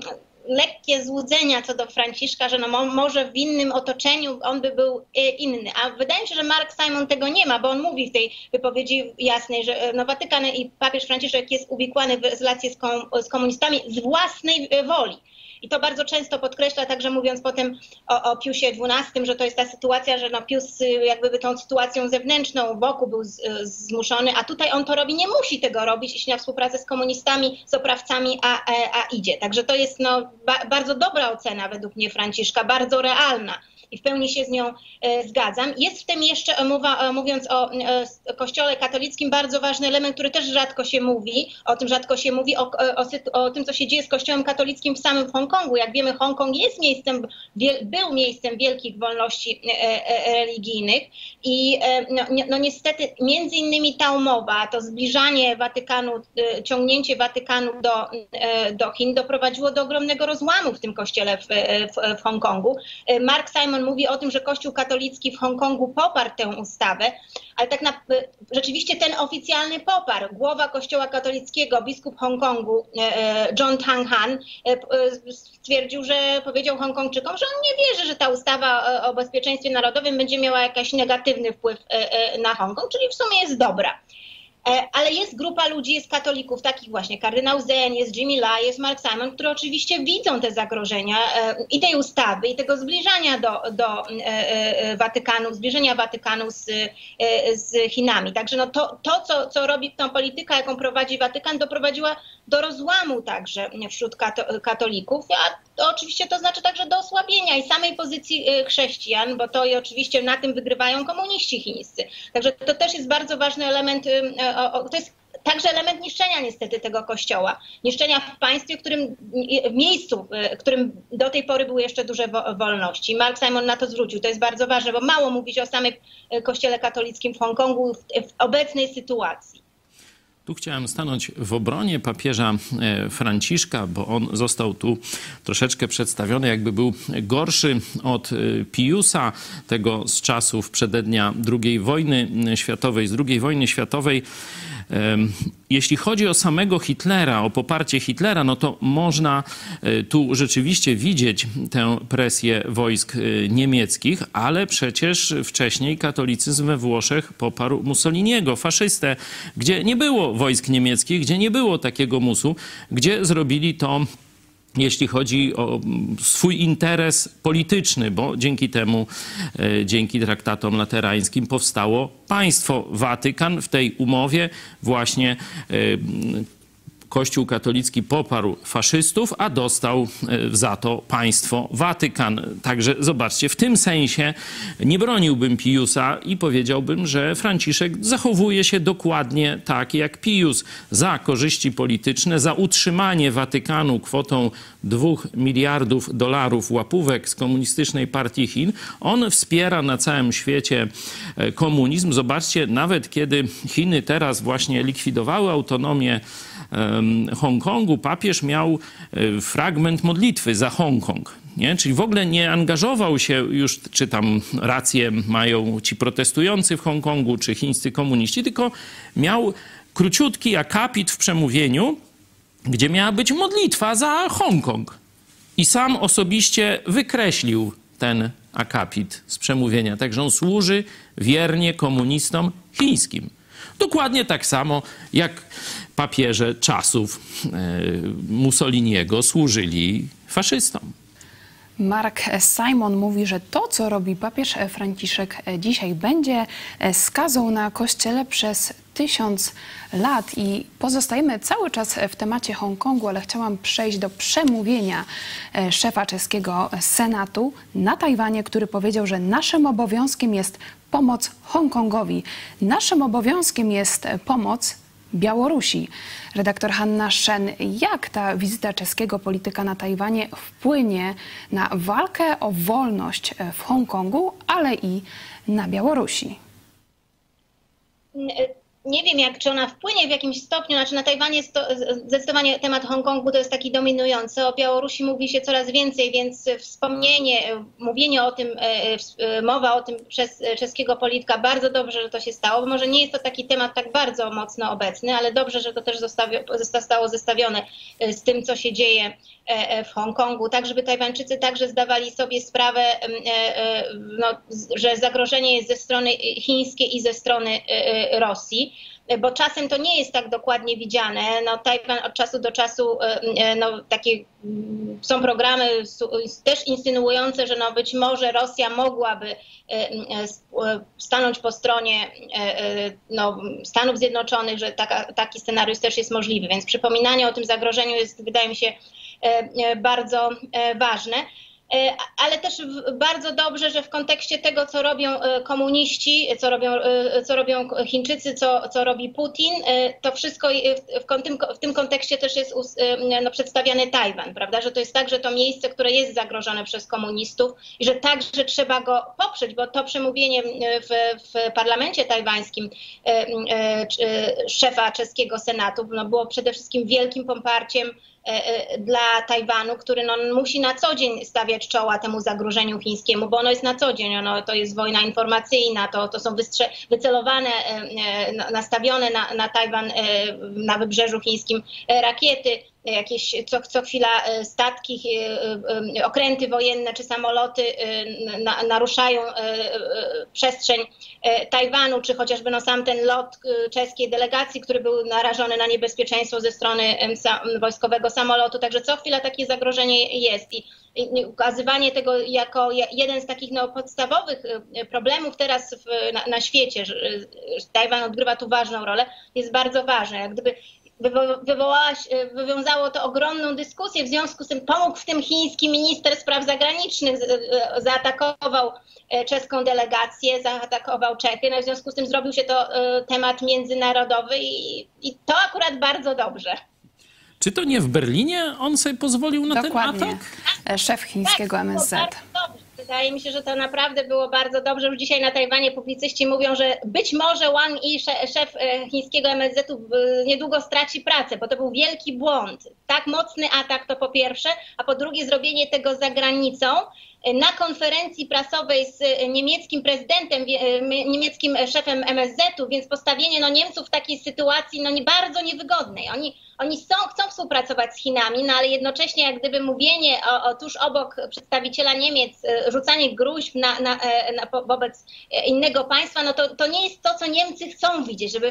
lekkie złudzenia co do Franciszka, że no może w innym otoczeniu on by był inny. A wydaje mi się, że Mark Simon tego nie ma, bo on mówi w tej wypowiedzi jasnej, że no Watykan i papież Franciszek jest uwikłany w relacje z komunistami z własnej woli. I to bardzo często podkreśla, także mówiąc potem o Piusie XII, że to jest ta sytuacja, że no Pius jakby tą sytuacją zewnętrzną wokół był zmuszony, a tutaj on to robi, nie musi tego robić, iść na współpracę z komunistami, z oprawcami, a idzie. Także to jest no, bardzo dobra ocena według mnie Franciszka, bardzo realna. I w pełni się z nią zgadzam. Jest w tym jeszcze, mówiąc o Kościele katolickim, bardzo ważny element, który też rzadko się mówi, o tym, co się dzieje z Kościołem katolickim w samym Hongkongu. Jak wiemy, Hongkong jest był miejscem wielkich wolności religijnych i no niestety między innymi ta umowa, to zbliżanie Watykanu, ciągnięcie Watykanu do Chin doprowadziło do ogromnego rozłamu w tym kościele w Hongkongu. Mark Simon mówi o tym, że Kościół katolicki w Hongkongu poparł tę ustawę, ale tak rzeczywiście ten oficjalny poparł. Głowa Kościoła katolickiego, biskup Hongkongu, John Tang Han, stwierdził, że powiedział Hongkongczykom, że on nie wierzy, że ta ustawa o bezpieczeństwie narodowym będzie miała jakiś negatywny wpływ na Hongkong, czyli w sumie jest dobra. Ale jest grupa ludzi, jest katolików, takich właśnie kardynał Zen, jest Jimmy Lai, jest Mark Simon, które oczywiście widzą te zagrożenia i tej ustawy, i tego zbliżania do Watykanu, zbliżenia Watykanu z Chinami. Także no co robi tą politykę, jaką prowadzi Watykan, doprowadziła do rozłamu także wśród katolików, a to oczywiście to znaczy także do osłabienia i samej pozycji chrześcijan, bo to i oczywiście na tym wygrywają komuniści chińscy. Także to też jest bardzo ważny element, to jest także element niszczenia niestety tego kościoła. Niszczenia w państwie, w miejscu, w którym do tej pory były jeszcze duże wolności. Mark Simon na to zwrócił. To jest bardzo ważne, bo mało mówi się o samym kościele katolickim w Hongkongu w obecnej sytuacji. Tu chciałem stanąć w obronie papieża Franciszka, bo on został tu troszeczkę przedstawiony, jakby był gorszy od Piusa, tego z czasów przedednia II wojny światowej, z II wojny światowej. Jeśli chodzi o samego Hitlera, o poparcie Hitlera, no to można tu rzeczywiście widzieć tę presję wojsk niemieckich, ale przecież wcześniej katolicyzm we Włoszech poparł Mussoliniego, faszystę, gdzie nie było wojsk niemieckich, gdzie nie było takiego musu, gdzie zrobili to, jeśli chodzi o swój interes polityczny, bo dzięki temu, dzięki traktatom laterańskim powstało państwo Watykan. W tej umowie właśnie Kościół katolicki poparł faszystów, a dostał za to państwo Watykan. Także zobaczcie, w tym sensie nie broniłbym Piusa i powiedziałbym, że Franciszek zachowuje się dokładnie tak jak Pius. Za korzyści polityczne, za utrzymanie Watykanu kwotą $2 miliardów łapówek z komunistycznej partii Chin. On wspiera na całym świecie komunizm. Zobaczcie, nawet kiedy Chiny teraz właśnie likwidowały autonomię Hongkongu, papież miał fragment modlitwy za Hongkong. Nie? Czyli w ogóle nie angażował się już, czy tam rację mają ci protestujący w Hongkongu, czy chińscy komuniści, tylko miał króciutki akapit w przemówieniu, gdzie miała być modlitwa za Hongkong. I sam osobiście wykreślił ten akapit z przemówienia. Także on służy wiernie komunistom chińskim. Dokładnie tak samo jak papieże czasów Mussoliniego służyli faszystom. Mark Simon mówi, że to, co robi papież Franciszek dzisiaj, będzie skazą na Kościele przez 1000 lat. I pozostajemy cały czas w temacie Hongkongu, ale chciałam przejść do przemówienia szefa czeskiego Senatu na Tajwanie, który powiedział, że naszym obowiązkiem jest pomoc Hongkongowi. Naszym obowiązkiem jest pomoc Białorusi. Redaktor Hanna Shen, jak ta wizyta czeskiego polityka na Tajwanie wpłynie na walkę o wolność w Hongkongu, ale i na Białorusi? Nie wiem, czy ona wpłynie w jakimś stopniu. Znaczy na Tajwanie jest to zdecydowanie temat Hongkongu to jest taki dominujący. O Białorusi mówi się coraz więcej, więc mówienie o tym, mowa o tym przez czeskiego polityka, bardzo dobrze, że to się stało. Bo może nie jest to taki temat tak bardzo mocno obecny, ale dobrze, że to też zostało zestawione z tym, co się dzieje w Hongkongu, tak żeby Tajwańczycy także zdawali sobie sprawę, że zagrożenie jest ze strony chińskiej i ze strony Rosji, bo czasem to nie jest tak dokładnie widziane. Tajwan od czasu do czasu, takie są programy też insynuujące, że być może Rosja mogłaby stanąć po stronie Stanów Zjednoczonych, że taki scenariusz też jest możliwy, więc przypominanie o tym zagrożeniu jest, wydaje mi się, bardzo ważne. Ale też bardzo dobrze, że w kontekście tego, co robią komuniści, co robią Chińczycy, co robi Putin, to wszystko w tym kontekście też jest przedstawiany Tajwan, prawda? Że to jest także to miejsce, które jest zagrożone przez komunistów i że także trzeba go poprzeć, bo to przemówienie w parlamencie tajwańskim szefa czeskiego Senatu było przede wszystkim wielkim poparciem dla Tajwanu, który musi na co dzień stawiać czoła temu zagrożeniu chińskiemu, bo ono jest na co dzień, to jest wojna informacyjna, to są wycelowane, nastawione na Tajwan na wybrzeżu chińskim rakiety, jakieś co chwila statki, okręty wojenne czy samoloty naruszają przestrzeń Tajwanu, czy chociażby sam ten lot czeskiej delegacji, który był narażony na niebezpieczeństwo ze strony wojskowego samolotu. Także co chwila takie zagrożenie jest i ukazywanie tego jako jeden z takich podstawowych problemów teraz na świecie, że Tajwan odgrywa tu ważną rolę, jest bardzo ważne. Jak gdyby wywiązało to ogromną dyskusję, w związku z tym pomógł w tym chiński minister spraw zagranicznych, zaatakował czeską delegację, zaatakował Czechy, w związku z tym zrobił się to temat międzynarodowy i to akurat bardzo dobrze. Czy to nie w Berlinie on sobie pozwolił na ten atak? Szef chińskiego MSZ. Bardzo dobrze. wydaje mi się, że to naprawdę było bardzo dobrze. Już dzisiaj na Tajwanie publicyści mówią, że być może Wang Yi, szef chińskiego MSZ-u, niedługo straci pracę, bo to był wielki błąd. Tak mocny atak to po pierwsze, a po drugie zrobienie tego za granicą. Na konferencji prasowej z niemieckim prezydentem, niemieckim szefem MSZ-u, więc postawienie Niemców w takiej sytuacji bardzo niewygodnej. Oni chcą współpracować z Chinami, no ale jednocześnie jak gdyby mówienie tuż obok przedstawiciela Niemiec, rzucanie gruźb wobec innego państwa, no to nie jest to, co Niemcy chcą widzieć, żeby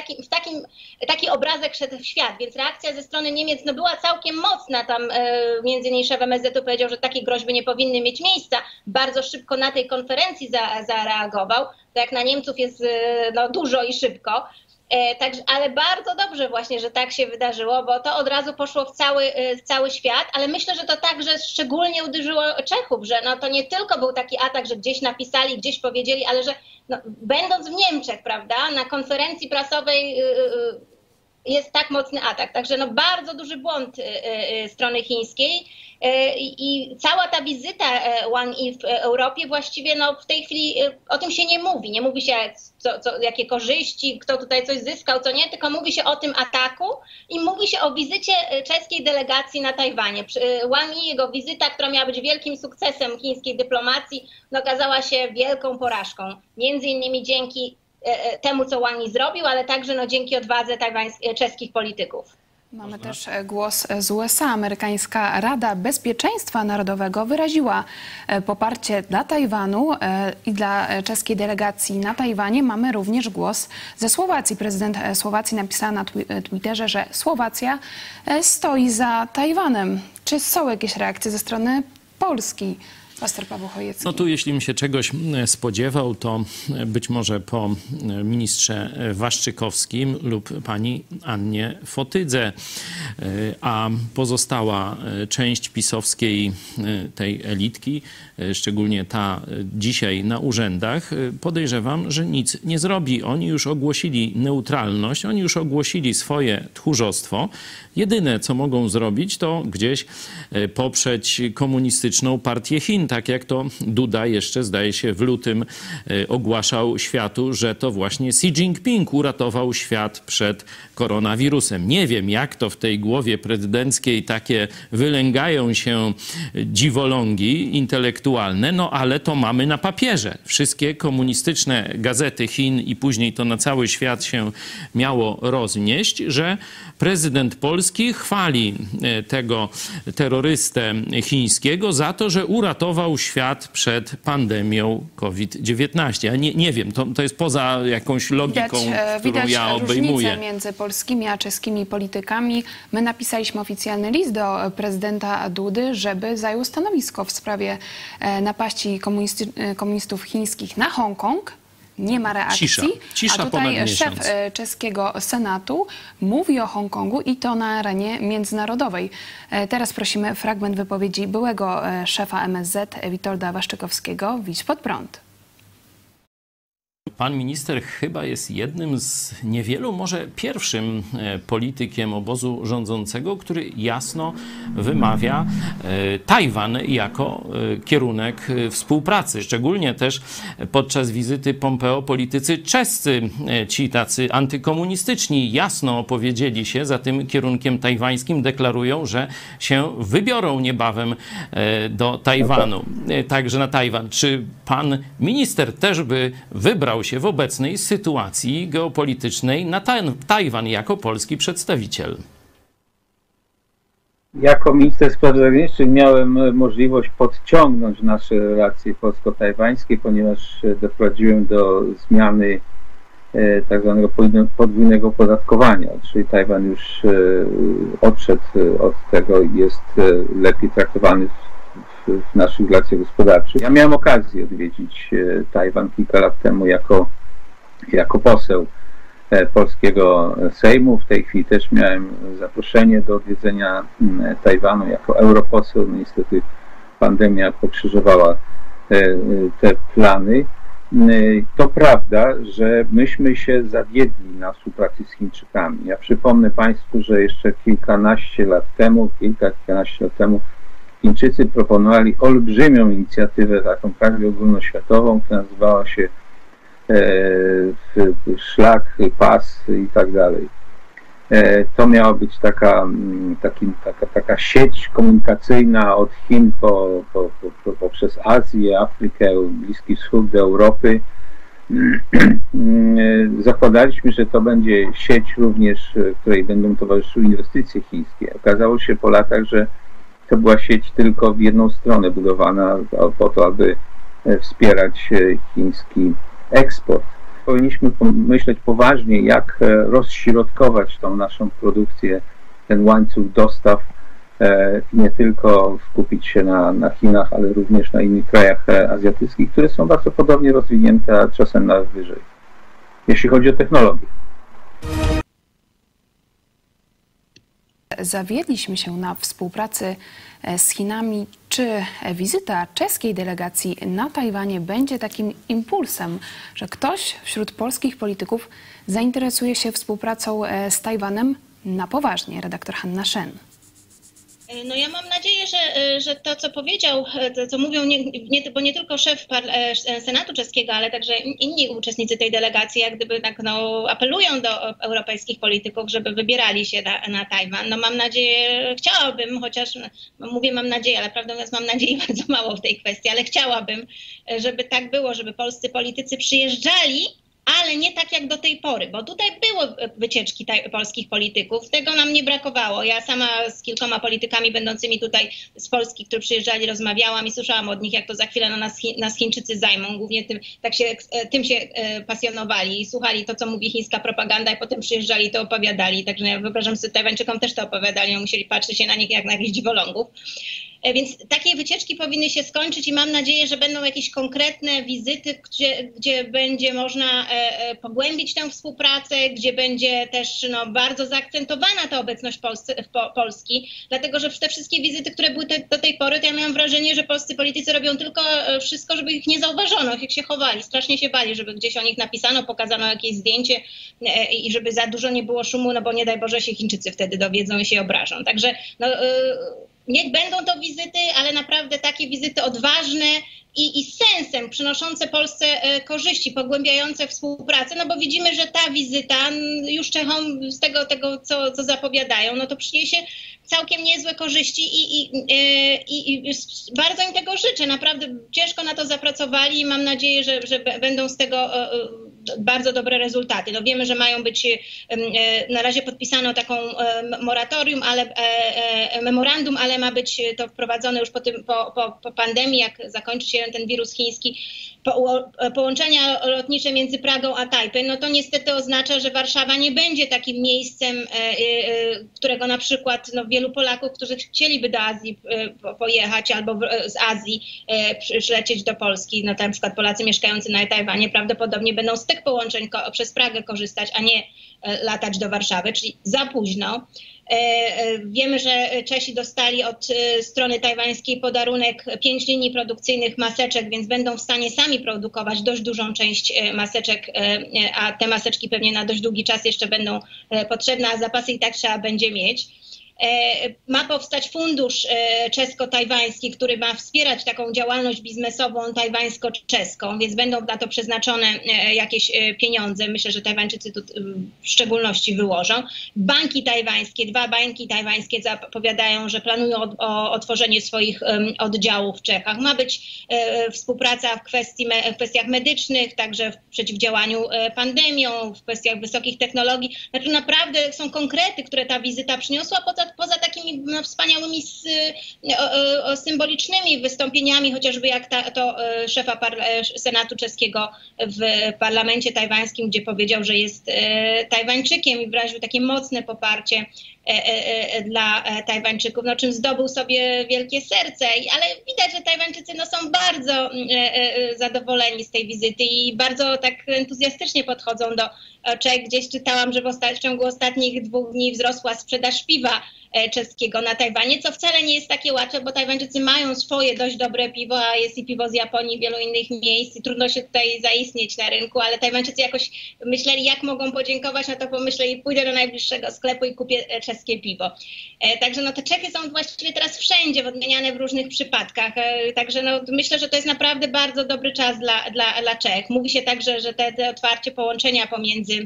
taki obrazek szedł w świat. Więc reakcja ze strony Niemiec była całkiem mocna. Tam między innymi szef MSZ-u powiedział, że takie groźby nie powinny mieć miejsca. Bardzo szybko na tej konferencji zareagował. To jak na Niemców jest dużo i szybko. Także, ale bardzo dobrze właśnie, że tak się wydarzyło, bo to od razu poszło w cały świat, ale myślę, że to także szczególnie uderzyło Czechów, że to nie tylko był taki atak, że gdzieś napisali, gdzieś powiedzieli, ale że będąc w Niemczech, prawda, na konferencji prasowej jest tak mocny atak. Także bardzo duży błąd strony chińskiej i cała ta wizyta Wang Yi w Europie właściwie w tej chwili o tym się nie mówi. Nie mówi się jakie korzyści, kto tutaj coś zyskał, co nie, tylko mówi się o tym ataku i mówi się o wizycie czeskiej delegacji na Tajwanie. Wang Yi, jego wizyta, która miała być wielkim sukcesem chińskiej dyplomacji, okazała się wielką porażką. Między innymi dzięki temu, co Wang Yi zrobił, ale także dzięki odwadze czeskich polityków. Mamy też głos z USA. Amerykańska Rada Bezpieczeństwa Narodowego wyraziła poparcie dla Tajwanu i dla czeskiej delegacji na Tajwanie. Mamy również głos ze Słowacji. Prezydent Słowacji napisała na Twitterze, że Słowacja stoi za Tajwanem. Czy są jakieś reakcje ze strony Polski? Pastor Paweł Chojecki. No tu jeśli bym się czegoś spodziewał, to być może po ministrze Waszczykowskim lub pani Annie Fotydze, a pozostała część pisowskiej tej elitki, szczególnie ta dzisiaj na urzędach, podejrzewam, że nic nie zrobi. Oni już ogłosili neutralność, oni już ogłosili swoje tchórzostwo. Jedyne, co mogą zrobić, to gdzieś poprzeć komunistyczną partię Chin, tak jak to Duda jeszcze, zdaje się, w lutym ogłaszał światu, że to właśnie Xi Jinping uratował świat przed koronawirusem. Nie wiem, jak to w tej głowie prezydenckiej takie wylęgają się dziwolągi intelektualne, no ale to mamy na papierze. Wszystkie komunistyczne gazety Chin i później to na cały świat się miało roznieść, że prezydent Polski chwali tego terrorystę chińskiego za to, że uratował świat przed pandemią COVID-19. Ja nie wiem, to jest poza jakąś logiką, którą ja obejmuję. Różnicę między polskimi a czeskimi politykami. My napisaliśmy oficjalny list do prezydenta Dudy, żeby zajął stanowisko w sprawie napaści komunistów chińskich na Hongkong. Nie ma reakcji. Cisza a tutaj szef miesiąc. czeskiego Senatu mówi o Hongkongu i to na arenie międzynarodowej. Teraz prosimy fragment wypowiedzi byłego szefa MSZ Witolda Waszczykowskiego. Widź pod prąd. Pan minister chyba jest jednym z niewielu, może pierwszym politykiem obozu rządzącego, który jasno wymawia Tajwan jako kierunek współpracy. Szczególnie też podczas wizyty Pompeo politycy czescy, ci tacy antykomunistyczni, jasno opowiedzieli się za tym kierunkiem tajwańskim, deklarują, że się wybiorą niebawem do Tajwanu, także na Tajwan. Czy pan minister też by wybrał się w obecnej sytuacji geopolitycznej na Tajwan jako polski przedstawiciel? Jako minister spraw zagranicznych miałem możliwość podciągnąć nasze relacje polsko-tajwańskie, ponieważ doprowadziłem do zmiany tak zwanego podwójnego opodatkowania, czyli Tajwan już odszedł od tego i jest lepiej traktowany w naszych relacjach gospodarczych. Ja miałem okazję odwiedzić Tajwan kilka lat temu jako poseł polskiego Sejmu. W tej chwili też miałem zaproszenie do odwiedzenia Tajwanu jako europoseł. No niestety pandemia pokrzyżowała te plany. To prawda, że myśmy się zawiedli na współpracy z Chińczykami. Ja przypomnę Państwu, że jeszcze kilkanaście lat temu Chińczycy proponowali olbrzymią inicjatywę, taką prawie ogólnoświatową, która nazywała się szlak, pas i tak dalej. To miała być taka sieć komunikacyjna od Chin poprzez Azję, Afrykę, Bliski Wschód do Europy. Zakładaliśmy, że to będzie sieć również, której będą towarzyszyły inwestycje chińskie. Okazało się po latach, że to była sieć tylko w jedną stronę budowana po to, aby wspierać chiński eksport. Powinniśmy myśleć poważnie, jak rozśrodkować tą naszą produkcję, ten łańcuch dostaw, nie tylko skupić się na Chinach, ale również na innych krajach azjatyckich, które są bardzo podobnie rozwinięte, a czasem nawet wyżej, jeśli chodzi o technologię. Zawiedliśmy się na współpracy z Chinami. Czy wizyta czeskiej delegacji na Tajwanie będzie takim impulsem, że ktoś wśród polskich polityków zainteresuje się współpracą z Tajwanem na poważnie? Redaktor Hanna Shen. No ja mam nadzieję, że to, co powiedział, to, co mówią, bo nie tylko szef Senatu czeskiego, ale także inni uczestnicy tej delegacji, jak gdyby tak, apelują do europejskich polityków, żeby wybierali się na Tajwan. No mam nadzieję, chciałabym, chociaż mówię mam nadzieję, ale prawdę mówiąc mam nadziei bardzo mało w tej kwestii, ale chciałabym, żeby tak było, żeby polscy politycy przyjeżdżali, ale nie tak jak do tej pory, bo tutaj było wycieczki polskich polityków, tego nam nie brakowało. Ja sama z kilkoma politykami będącymi tutaj z Polski, którzy przyjeżdżali, rozmawiałam i słyszałam od nich, jak to za chwilę nas Chińczycy zajmą. Głównie tym się pasjonowali i słuchali to, co mówi chińska propaganda i potem przyjeżdżali i to opowiadali. Także ja wyobrażam sobie, Tajwańczykom też to opowiadali, musieli patrzeć się na nich jak na jakichś dziwolągów. Więc takie wycieczki powinny się skończyć i mam nadzieję, że będą jakieś konkretne wizyty, gdzie będzie można pogłębić tę współpracę, gdzie będzie też bardzo zaakcentowana ta obecność Polski, dlatego że te wszystkie wizyty, które były do tej pory, to ja miałam wrażenie, że polscy politycy robią tylko wszystko, żeby ich nie zauważono, jak się chowali, strasznie się bali, żeby gdzieś o nich napisano, pokazano jakieś zdjęcie i żeby za dużo nie było szumu, no bo nie daj Boże się Chińczycy wtedy dowiedzą i się obrażą. Także niech będą to wizyty, ale naprawdę takie wizyty odważne i z sensem, przynoszące Polsce korzyści, pogłębiające współpracę, no bo widzimy, że ta wizyta już Czechom z tego co zapowiadają, no to przyniesie całkiem niezłe korzyści i bardzo im tego życzę. Naprawdę ciężko na to zapracowali i mam nadzieję, że będą z tego bardzo dobre rezultaty. No wiemy, że mają być, na razie podpisano taką memorandum, ale ma być to wprowadzone już po pandemii, jak zakończy się ten wirus chiński, połączenia lotnicze między Pragą a Tajpej, no to niestety oznacza, że Warszawa nie będzie takim miejscem, którego na przykład wielu Polaków, którzy chcieliby do Azji pojechać albo z Azji przylecieć do Polski, no to na przykład Polacy mieszkający na Tajwanie prawdopodobnie będą z tych połączeń przez Pragę korzystać, a nie latać do Warszawy, czyli za późno. Wiemy, że Czesi dostali od strony tajwańskiej podarunek 5 linii produkcyjnych maseczek, więc będą w stanie sami produkować dość dużą część maseczek, a te maseczki pewnie na dość długi czas jeszcze będą potrzebne, a zapasy i tak trzeba będzie mieć. Ma powstać fundusz czesko-tajwański, który ma wspierać taką działalność biznesową tajwańsko-czeską, więc będą na to przeznaczone jakieś pieniądze. Myślę, że Tajwańczycy tu w szczególności wyłożą. Banki tajwańskie, 2 banki tajwańskie zapowiadają, że planują otworzenie swoich oddziałów w Czechach. Ma być współpraca w kwestiach medycznych, także w przeciwdziałaniu pandemiom, w kwestiach wysokich technologii. Znaczy naprawdę są konkrety, które ta wizyta przyniosła, poza takimi wspaniałymi symbolicznymi wystąpieniami, chociażby jak to szefa Senatu czeskiego w parlamencie tajwańskim, gdzie powiedział, że jest Tajwańczykiem i wyraził takie mocne poparcie dla Tajwańczyków, no czym zdobył sobie wielkie serce, ale widać, że Tajwańczycy są bardzo zadowoleni z tej wizyty i bardzo tak entuzjastycznie podchodzą do Czech. Gdzieś czytałam, że w ciągu ostatnich 2 dni wzrosła sprzedaż piwa czeskiego na Tajwanie, co wcale nie jest takie łatwe, bo Tajwańczycy mają swoje dość dobre piwo, a jest i piwo z Japonii i wielu innych miejsc i trudno się tutaj zaistnieć na rynku, ale Tajwańczycy jakoś myśleli, jak mogą podziękować, no to pomyśleli, pójdę do najbliższego sklepu i kupię czeskie piwo. Także no te Czechy są właściwie teraz wszędzie odmieniane w różnych przypadkach, także no myślę, że to jest naprawdę bardzo dobry czas dla Czech. Mówi się także, że te otwarcie połączenia pomiędzy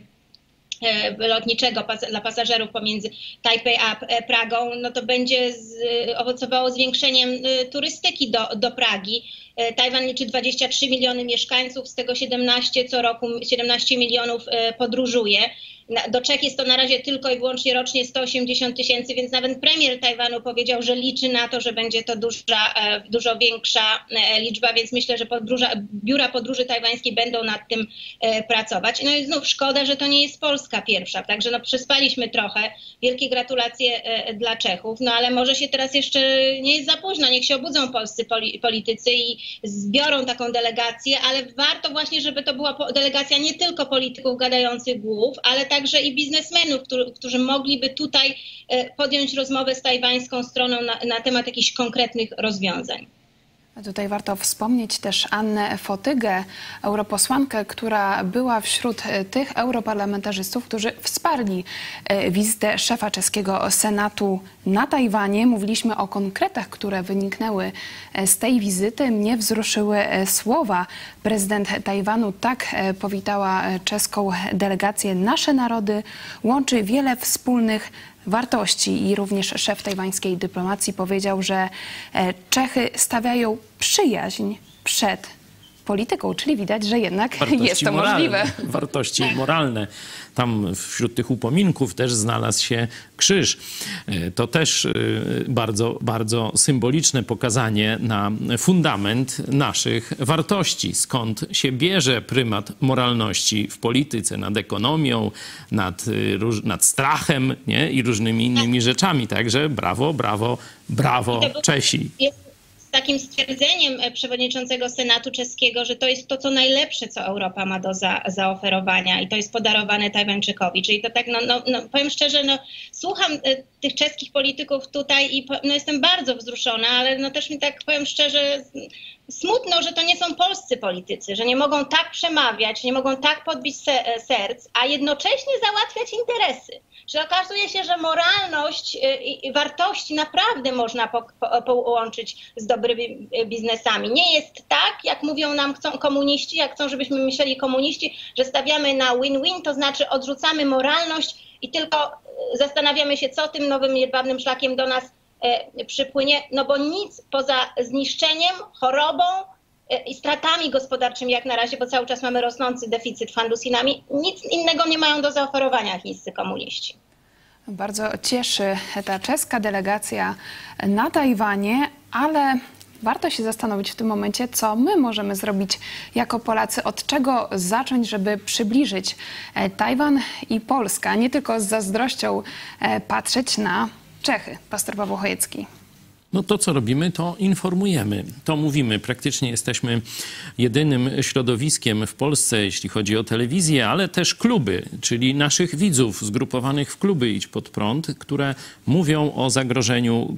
lotniczego dla pasażerów pomiędzy Tajpej a Pragą, no to będzie owocowało zwiększeniem turystyki do Pragi. Tajwan liczy 23 miliony mieszkańców, z tego 17 co roku 17 milionów podróżuje. Do Czech jest to na razie tylko i wyłącznie rocznie 180 000, więc nawet premier Tajwanu powiedział, że liczy na to, że będzie to dużo większa liczba, więc myślę, że biura podróży tajwańskiej będą nad tym pracować. No i znów szkoda, że to nie jest Polska pierwsza, także no przespaliśmy trochę. Wielkie gratulacje dla Czechów, no ale może się teraz jeszcze nie jest za późno, niech się obudzą polscy politycy i zbiorą taką delegację, ale warto właśnie, żeby to była delegacja nie tylko polityków gadających głów, ale także i biznesmenów, którzy mogliby tutaj podjąć rozmowę z tajwańską stroną na temat jakichś konkretnych rozwiązań. Tutaj warto wspomnieć też Annę Fotygę, europosłankę, która była wśród tych europarlamentarzystów, którzy wsparli wizytę szefa czeskiego Senatu na Tajwanie. Mówiliśmy o konkretach, które wyniknęły z tej wizyty. Mnie wzruszyły słowa. Prezydent Tajwanu tak powitała czeską delegację. Nasze narody łączy wiele wspólnych wartości i również szef tajwańskiej dyplomacji powiedział, że Czechy stawiają przyjaźń przed polityką, czyli widać, że jednak jest to możliwe. Wartości moralne. Tam wśród tych upominków też znalazł się krzyż. To też bardzo, bardzo symboliczne pokazanie na fundament naszych wartości. Skąd się bierze prymat moralności w polityce nad ekonomią, nad strachem, nie? I różnymi innymi rzeczami. Także brawo, brawo, brawo Czesi. Takim stwierdzeniem przewodniczącego Senatu czeskiego, że to jest to, co najlepsze, co Europa ma do zaoferowania i to jest podarowane Tajwańczykowi. Czyli to tak, powiem szczerze, słucham tych czeskich polityków tutaj i jestem bardzo wzruszona, ale też mi tak, powiem szczerze, smutno, że to nie są polscy politycy, że nie mogą tak przemawiać, nie mogą tak podbić serc, a jednocześnie załatwiać interesy. Że okazuje się, że moralność i wartości naprawdę można połączyć z dobrymi biznesami. Nie jest tak, jak mówią nam komuniści, jak chcą, żebyśmy myśleli komuniści, że stawiamy na win-win, to znaczy odrzucamy moralność i tylko zastanawiamy się, co tym nowym jedwabnym szlakiem do nas przypłynie, no bo nic poza zniszczeniem, chorobą i stratami gospodarczymi jak na razie, bo cały czas mamy rosnący deficyt w handlu z Chinami, nic innego nie mają do zaoferowania chińscy komuniści. Bardzo cieszy ta czeska delegacja na Tajwanie, ale warto się zastanowić w tym momencie, co my możemy zrobić jako Polacy, od czego zacząć, żeby przybliżyć Tajwan i Polskę, a nie tylko z zazdrością patrzeć na Czechy. Pastor Paweł Chojecki. No to, co robimy, to informujemy, to mówimy. Praktycznie jesteśmy jedynym środowiskiem w Polsce, jeśli chodzi o telewizję, ale też kluby, czyli naszych widzów zgrupowanych w kluby Idź Pod Prąd, które mówią o zagrożeniu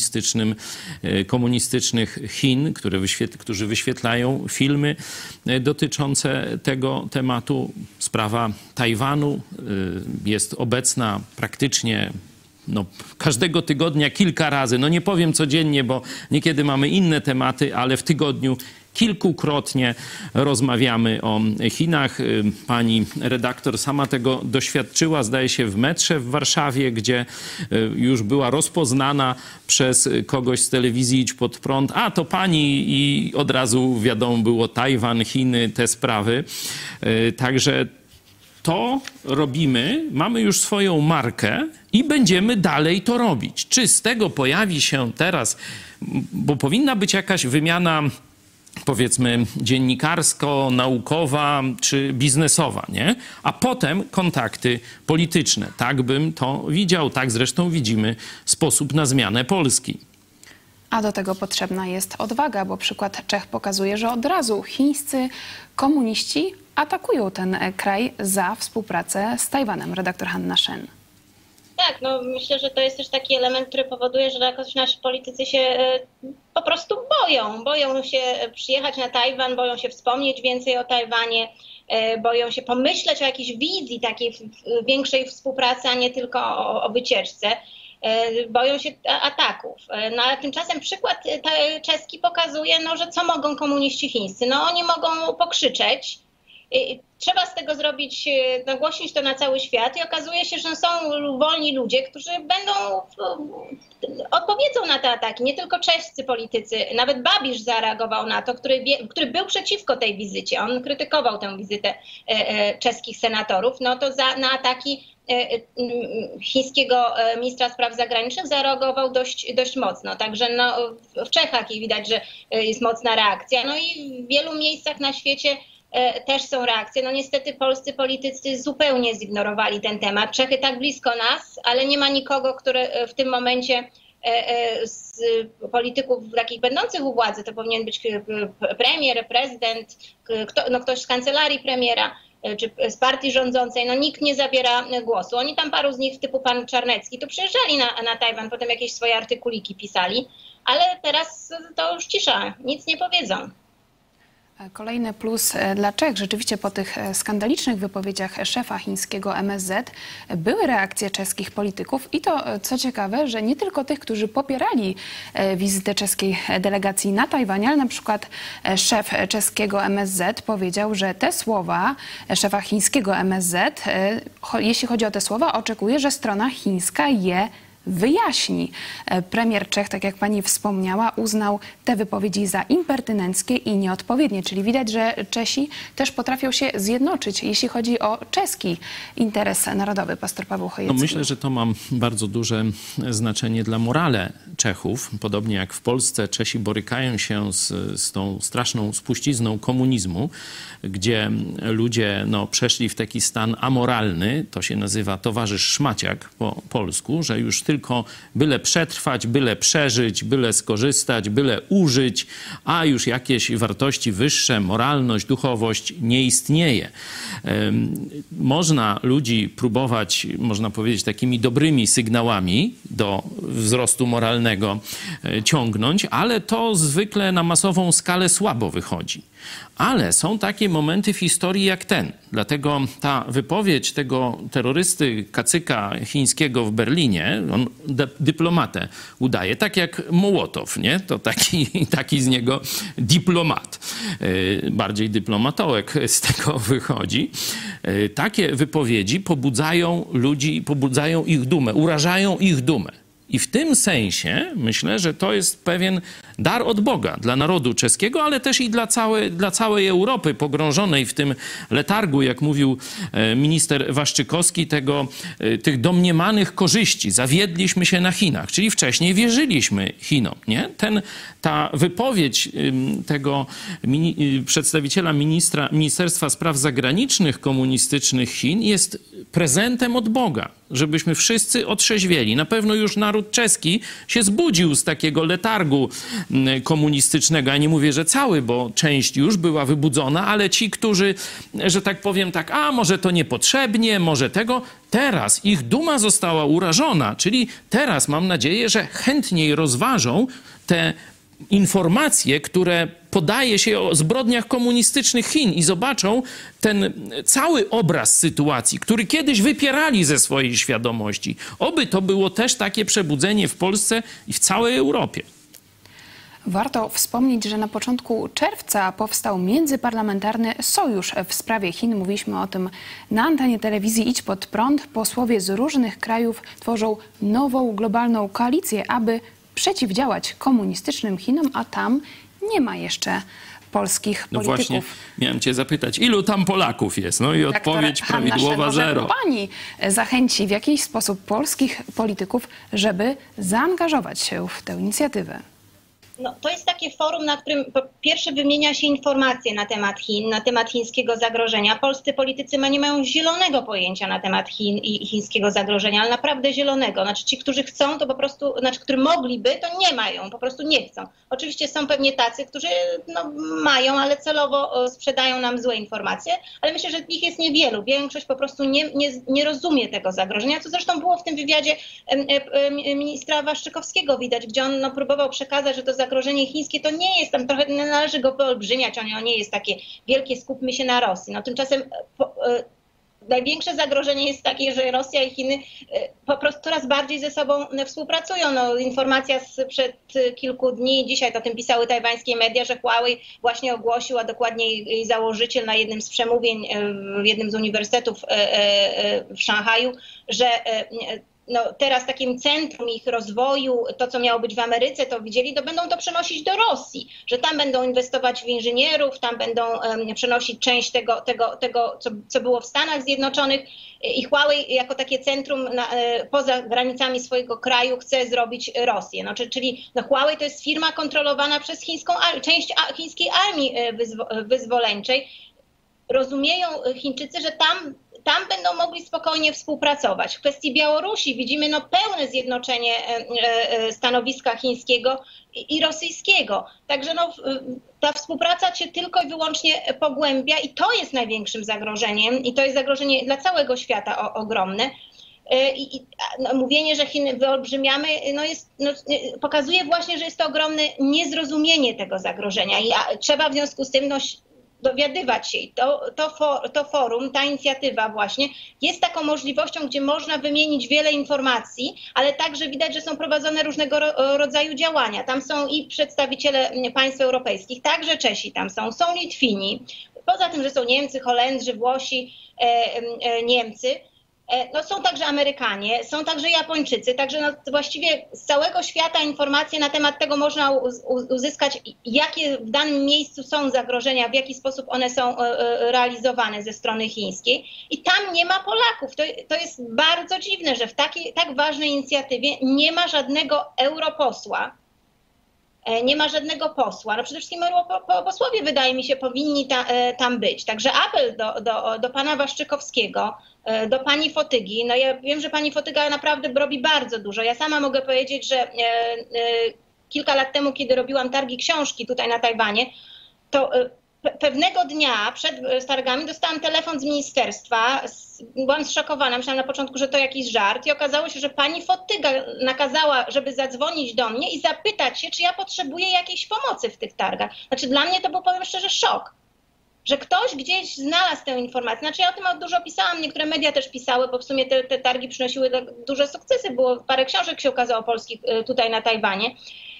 komunistycznych Chin, którzy wyświetlają filmy dotyczące tego tematu. Sprawa Tajwanu jest obecna praktycznie każdego tygodnia kilka razy. Nie powiem codziennie, bo niekiedy mamy inne tematy, ale w tygodniu kilkukrotnie rozmawiamy o Chinach. Pani redaktor sama tego doświadczyła, zdaje się, w metrze w Warszawie, gdzie już była rozpoznana przez kogoś z telewizji Idź Pod Prąd. A, to pani, i od razu wiadomo było Tajwan, Chiny, te sprawy. Także to robimy, mamy już swoją markę i będziemy dalej to robić. Czy z tego pojawi się teraz, bo powinna być jakaś wymiana, powiedzmy, dziennikarsko-naukowa czy biznesowa, nie? A potem kontakty polityczne. Tak bym to widział, tak zresztą widzimy sposób na zmianę Polski. A do tego potrzebna jest odwaga, bo przykład Czech pokazuje, że od razu chińscy komuniści atakują ten kraj za współpracę z Tajwanem. Redaktor Hanna Shen. Tak, no myślę, że to jest też taki element, który powoduje, że jakoś nasi politycy się po prostu boją się przyjechać na Tajwan, boją się wspomnieć więcej o Tajwanie, boją się pomyśleć o jakiejś wizji takiej większej współpracy, a nie tylko o wycieczce. Boją się ataków. No ale tymczasem przykład czeski pokazuje, no, że co mogą komuniści chińscy? No oni mogą pokrzyczeć. Trzeba z tego zrobić, nagłośnić to na cały świat i okazuje się, że są wolni ludzie, którzy odpowiedzą na te ataki. Nie tylko czescy politycy, nawet Babiš zareagował na to, który był przeciwko tej wizycie. On krytykował tę wizytę czeskich senatorów. No to na ataki chińskiego ministra spraw zagranicznych zareagował dość mocno. Także no, w Czechach widać, że jest mocna reakcja. No i w wielu miejscach na świecie też są reakcje. No niestety polscy politycy zupełnie zignorowali ten temat. Czechy tak blisko nas, ale nie ma nikogo, który w tym momencie z polityków takich będących u władzy, to powinien być premier, prezydent, ktoś z kancelarii premiera, czy z partii rządzącej, no nikt nie zabiera głosu. Oni tam paru z nich, typu pan Czarnecki, tu przyjeżdżali na Tajwan, potem jakieś swoje artykuliki pisali, ale teraz to już cisza, nic nie powiedzą. Kolejny plus dla Czech. Rzeczywiście po tych skandalicznych wypowiedziach szefa chińskiego MSZ były reakcje czeskich polityków i to, co ciekawe, że nie tylko tych, którzy popierali wizytę czeskiej delegacji na Tajwanie, ale na przykład szef czeskiego MSZ powiedział, że te słowa szefa chińskiego MSZ, jeśli chodzi o te słowa, oczekuje, że strona chińska je wyjaśni. Premier Czech, tak jak pani wspomniała, uznał te wypowiedzi za impertynenckie i nieodpowiednie, czyli widać, że Czesi też potrafią się zjednoczyć, jeśli chodzi o czeski interes narodowy. Pastor Paweł Chojecki. No myślę, że to ma bardzo duże znaczenie dla morale Czechów. Podobnie jak w Polsce Czesi borykają się z tą straszną spuścizną komunizmu, gdzie ludzie przeszli w taki stan amoralny, to się nazywa towarzysz szmaciak po polsku, że już tylko byle przetrwać, byle przeżyć, byle skorzystać, byle użyć, a już jakieś wartości wyższe, moralność, duchowość nie istnieje. Można ludzi próbować, można powiedzieć, takimi dobrymi sygnałami do wzrostu moralnego ciągnąć, ale to zwykle na masową skalę słabo wychodzi. Ale są takie momenty w historii jak ten. Dlatego ta wypowiedź tego terrorysty, kacyka chińskiego w Berlinie, on dyplomatę udaje, tak jak Mołotow, nie? To taki z niego dyplomat. Bardziej dyplomatołek z tego wychodzi. Takie wypowiedzi pobudzają ludzi, pobudzają ich dumę, urażają ich dumę. I w tym sensie myślę, że to jest pewien dar od Boga dla narodu czeskiego, ale też i dla całej Europy pogrążonej w tym letargu, jak mówił minister Waszczykowski, tych domniemanych korzyści. Zawiedliśmy się na Chinach, czyli wcześniej wierzyliśmy Chinom. Nie? Ta wypowiedź tego przedstawiciela Ministerstwa Spraw Zagranicznych komunistycznych Chin jest prezentem od Boga, żebyśmy wszyscy otrzeźwieli. Na pewno już naród czeski się zbudził z takiego letargu komunistycznego. Ja nie mówię, że cały, bo część już była wybudzona, ale ci, którzy, że tak powiem może to niepotrzebnie, może tego, teraz ich duma została urażona, czyli teraz mam nadzieję, że chętniej rozważą te informacje, które podaje się o zbrodniach komunistycznych Chin i zobaczą ten cały obraz sytuacji, który kiedyś wypierali ze swojej świadomości. Oby to było też takie przebudzenie w Polsce i w całej Europie. Warto wspomnieć, że na początku czerwca powstał międzyparlamentarny sojusz w sprawie Chin. Mówiliśmy o tym na antenie telewizji Idź Pod Prąd. Posłowie z różnych krajów tworzą nową globalną koalicję, aby przeciwdziałać komunistycznym Chinom, a tam nie ma jeszcze polskich polityków. No właśnie, miałem cię zapytać, ilu tam Polaków jest? No i odpowiedź prawidłowa 0. Pani zachęci w jakiś sposób polskich polityków, żeby zaangażować się w tę inicjatywę? No, to jest takie forum, na którym po pierwsze wymienia się informacje na temat Chin, na temat chińskiego zagrożenia. Polscy politycy nie mają zielonego pojęcia na temat Chin i chińskiego zagrożenia, ale naprawdę zielonego. Znaczy ci, którzy chcą, to po prostu, którzy mogliby, to nie mają, po prostu nie chcą. Oczywiście są pewnie tacy, którzy mają, ale celowo sprzedają nam złe informacje, ale myślę, że ich jest niewielu. Większość po prostu nie rozumie tego zagrożenia, co zresztą było w tym wywiadzie ministra Waszczykowskiego widać, gdzie on próbował przekazać, że to zagrożenie chińskie to nie jest, tam trochę nie należy go wyolbrzymiać, ono nie jest takie wielkie, skupmy się na Rosji. No tymczasem największe zagrożenie jest takie, że Rosja i Chiny po prostu coraz bardziej ze sobą współpracują. No, informacja sprzed kilku dni, dzisiaj to o tym pisały tajwańskie media, że Huawei właśnie ogłosił, a dokładnie jej założyciel na jednym z przemówień w jednym z uniwersytetów w Szanghaju, że teraz takim centrum ich rozwoju, to co miało być w Ameryce, to widzieli, to będą to przenosić do Rosji, że tam będą inwestować w inżynierów, tam będą przenosić część tego co było w Stanach Zjednoczonych i Huawei jako takie centrum poza granicami swojego kraju chce zrobić Rosję. Czyli Huawei to jest firma kontrolowana przez część chińskiej armii wyzwoleńczej. Rozumieją Chińczycy, że tam będą mogli spokojnie współpracować. W kwestii Białorusi widzimy pełne zjednoczenie stanowiska chińskiego i rosyjskiego. Także ta współpraca się tylko i wyłącznie pogłębia i to jest największym zagrożeniem i to jest zagrożenie dla całego świata ogromne. Mówienie, że Chiny wyolbrzymiamy, pokazuje właśnie, że jest to ogromne niezrozumienie tego zagrożenia i trzeba w związku z tym dowiadywać się. I to forum, ta inicjatywa właśnie jest taką możliwością, gdzie można wymienić wiele informacji, ale także widać, że są prowadzone różnego rodzaju działania. Tam są i przedstawiciele państw europejskich, także Czesi tam są Litwini, poza tym, że są Niemcy, Holendrzy, Włosi, Niemcy. Są także Amerykanie, są także Japończycy, także właściwie z całego świata informacje na temat tego można uzyskać, jakie w danym miejscu są zagrożenia, w jaki sposób one są realizowane ze strony chińskiej i tam nie ma Polaków. To jest bardzo dziwne, że w tak ważnej inicjatywie nie ma żadnego europosła. Nie ma żadnego posła. Przede wszystkim posłowie, wydaje mi się, powinni tam być. Także apel do pana Waszczykowskiego, do pani Fotygi. Ja wiem, że pani Fotyga naprawdę robi bardzo dużo. Ja sama mogę powiedzieć, że kilka lat temu, kiedy robiłam targi książki tutaj na Tajwanie, to pewnego dnia przed targami dostałam telefon z ministerstwa. Byłam zszokowana, myślałam na początku, że to jakiś żart i okazało się, że pani Fotyga nakazała, żeby zadzwonić do mnie i zapytać się, czy ja potrzebuję jakiejś pomocy w tych targach. Dla mnie to był, powiem szczerze, szok, że ktoś gdzieś znalazł tę informację. Ja o tym dużo pisałam, niektóre media też pisały, bo w sumie te targi przynosiły duże sukcesy, było parę książek się ukazało polskich tutaj na Tajwanie.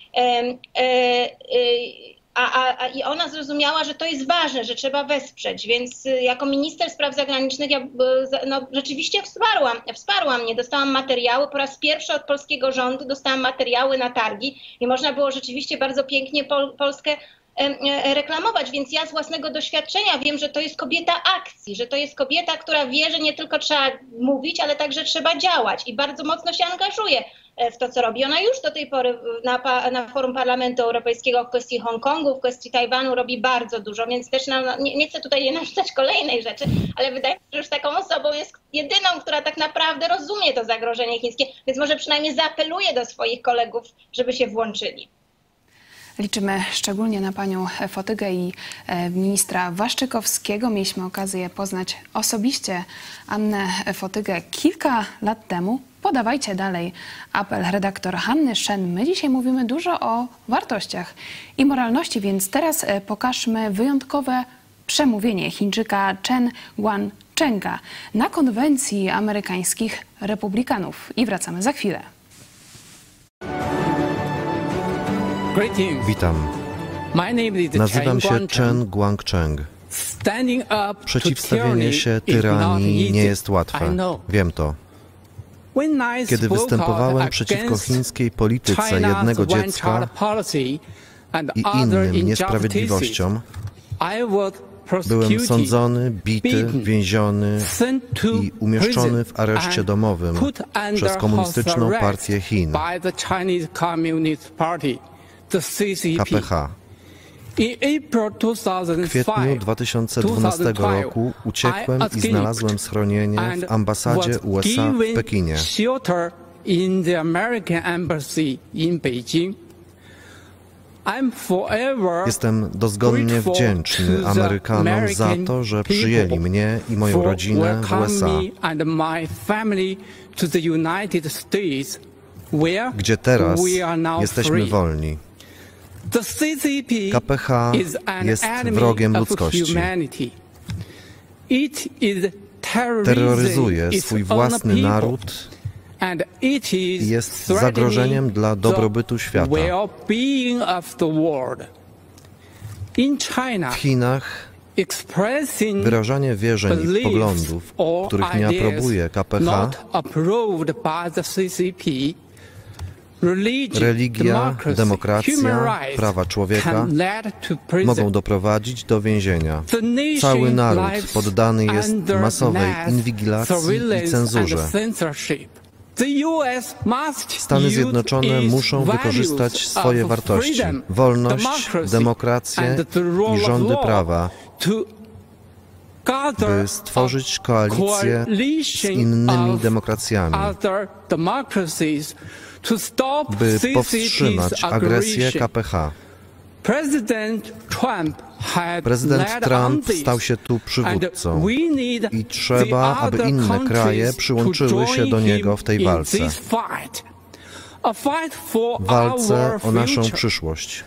I ona zrozumiała, że to jest ważne, że trzeba wesprzeć, więc jako minister spraw zagranicznych ja rzeczywiście wsparła mnie. Dostałam materiały, po raz pierwszy od polskiego rządu dostałam materiały na targi i można było rzeczywiście bardzo pięknie Polskę reklamować, więc ja z własnego doświadczenia wiem, że to jest kobieta akcji, że to jest kobieta, która wie, że nie tylko trzeba mówić, ale także trzeba działać i bardzo mocno się angażuje w to, co robi. Ona już do tej pory na forum Parlamentu Europejskiego w kwestii Hongkongu, w kwestii Tajwanu robi bardzo dużo, więc też nie chcę tutaj jej narzucać kolejnej rzeczy, ale wydaje mi się, że już taką osobą jest jedyną, która tak naprawdę rozumie to zagrożenie chińskie, więc może przynajmniej zaapeluje do swoich kolegów, żeby się włączyli. Liczymy szczególnie na panią Fotygę i ministra Waszczykowskiego. Mieliśmy okazję poznać osobiście Annę Fotygę kilka lat temu. Podawajcie dalej apel redaktor Hanny Shen. My dzisiaj mówimy dużo o wartościach i moralności, więc teraz pokażmy wyjątkowe przemówienie Chińczyka Chen Guangchenga na konwencji amerykańskich republikanów. I wracamy za chwilę. Witam. Nazywam się Chen Guangcheng. Przeciwstawienie się tyranii nie jest łatwe. Wiem to. Kiedy występowałem przeciwko chińskiej polityce jednego dziecka i innym niesprawiedliwościom, byłem sądzony, bity, więziony i umieszczony w areszcie domowym przez Komunistyczną Partię Chin. KPH. W kwietniu 2012 roku uciekłem i znalazłem schronienie w ambasadzie USA w Pekinie. Jestem dozgonnie wdzięczny Amerykanom za to, że przyjęli mnie i moją rodzinę w USA, gdzie teraz jesteśmy wolni. KPH jest wrogiem ludzkości. Terroryzuje swój własny naród i jest zagrożeniem dla dobrobytu świata. W Chinach wyrażanie wierzeń i poglądów, których nie aprobuje KPH, religia, demokracja, prawa człowieka mogą doprowadzić do więzienia. Cały naród poddany jest masowej inwigilacji i cenzurze. Stany Zjednoczone muszą wykorzystać swoje wartości, wolność, demokrację i rządy prawa, by stworzyć koalicję z innymi demokracjami, by powstrzymać agresję KPH. Prezydent Trump stał się tu przywódcą i trzeba, aby inne kraje przyłączyły się do niego w tej walce. Walce o naszą przyszłość.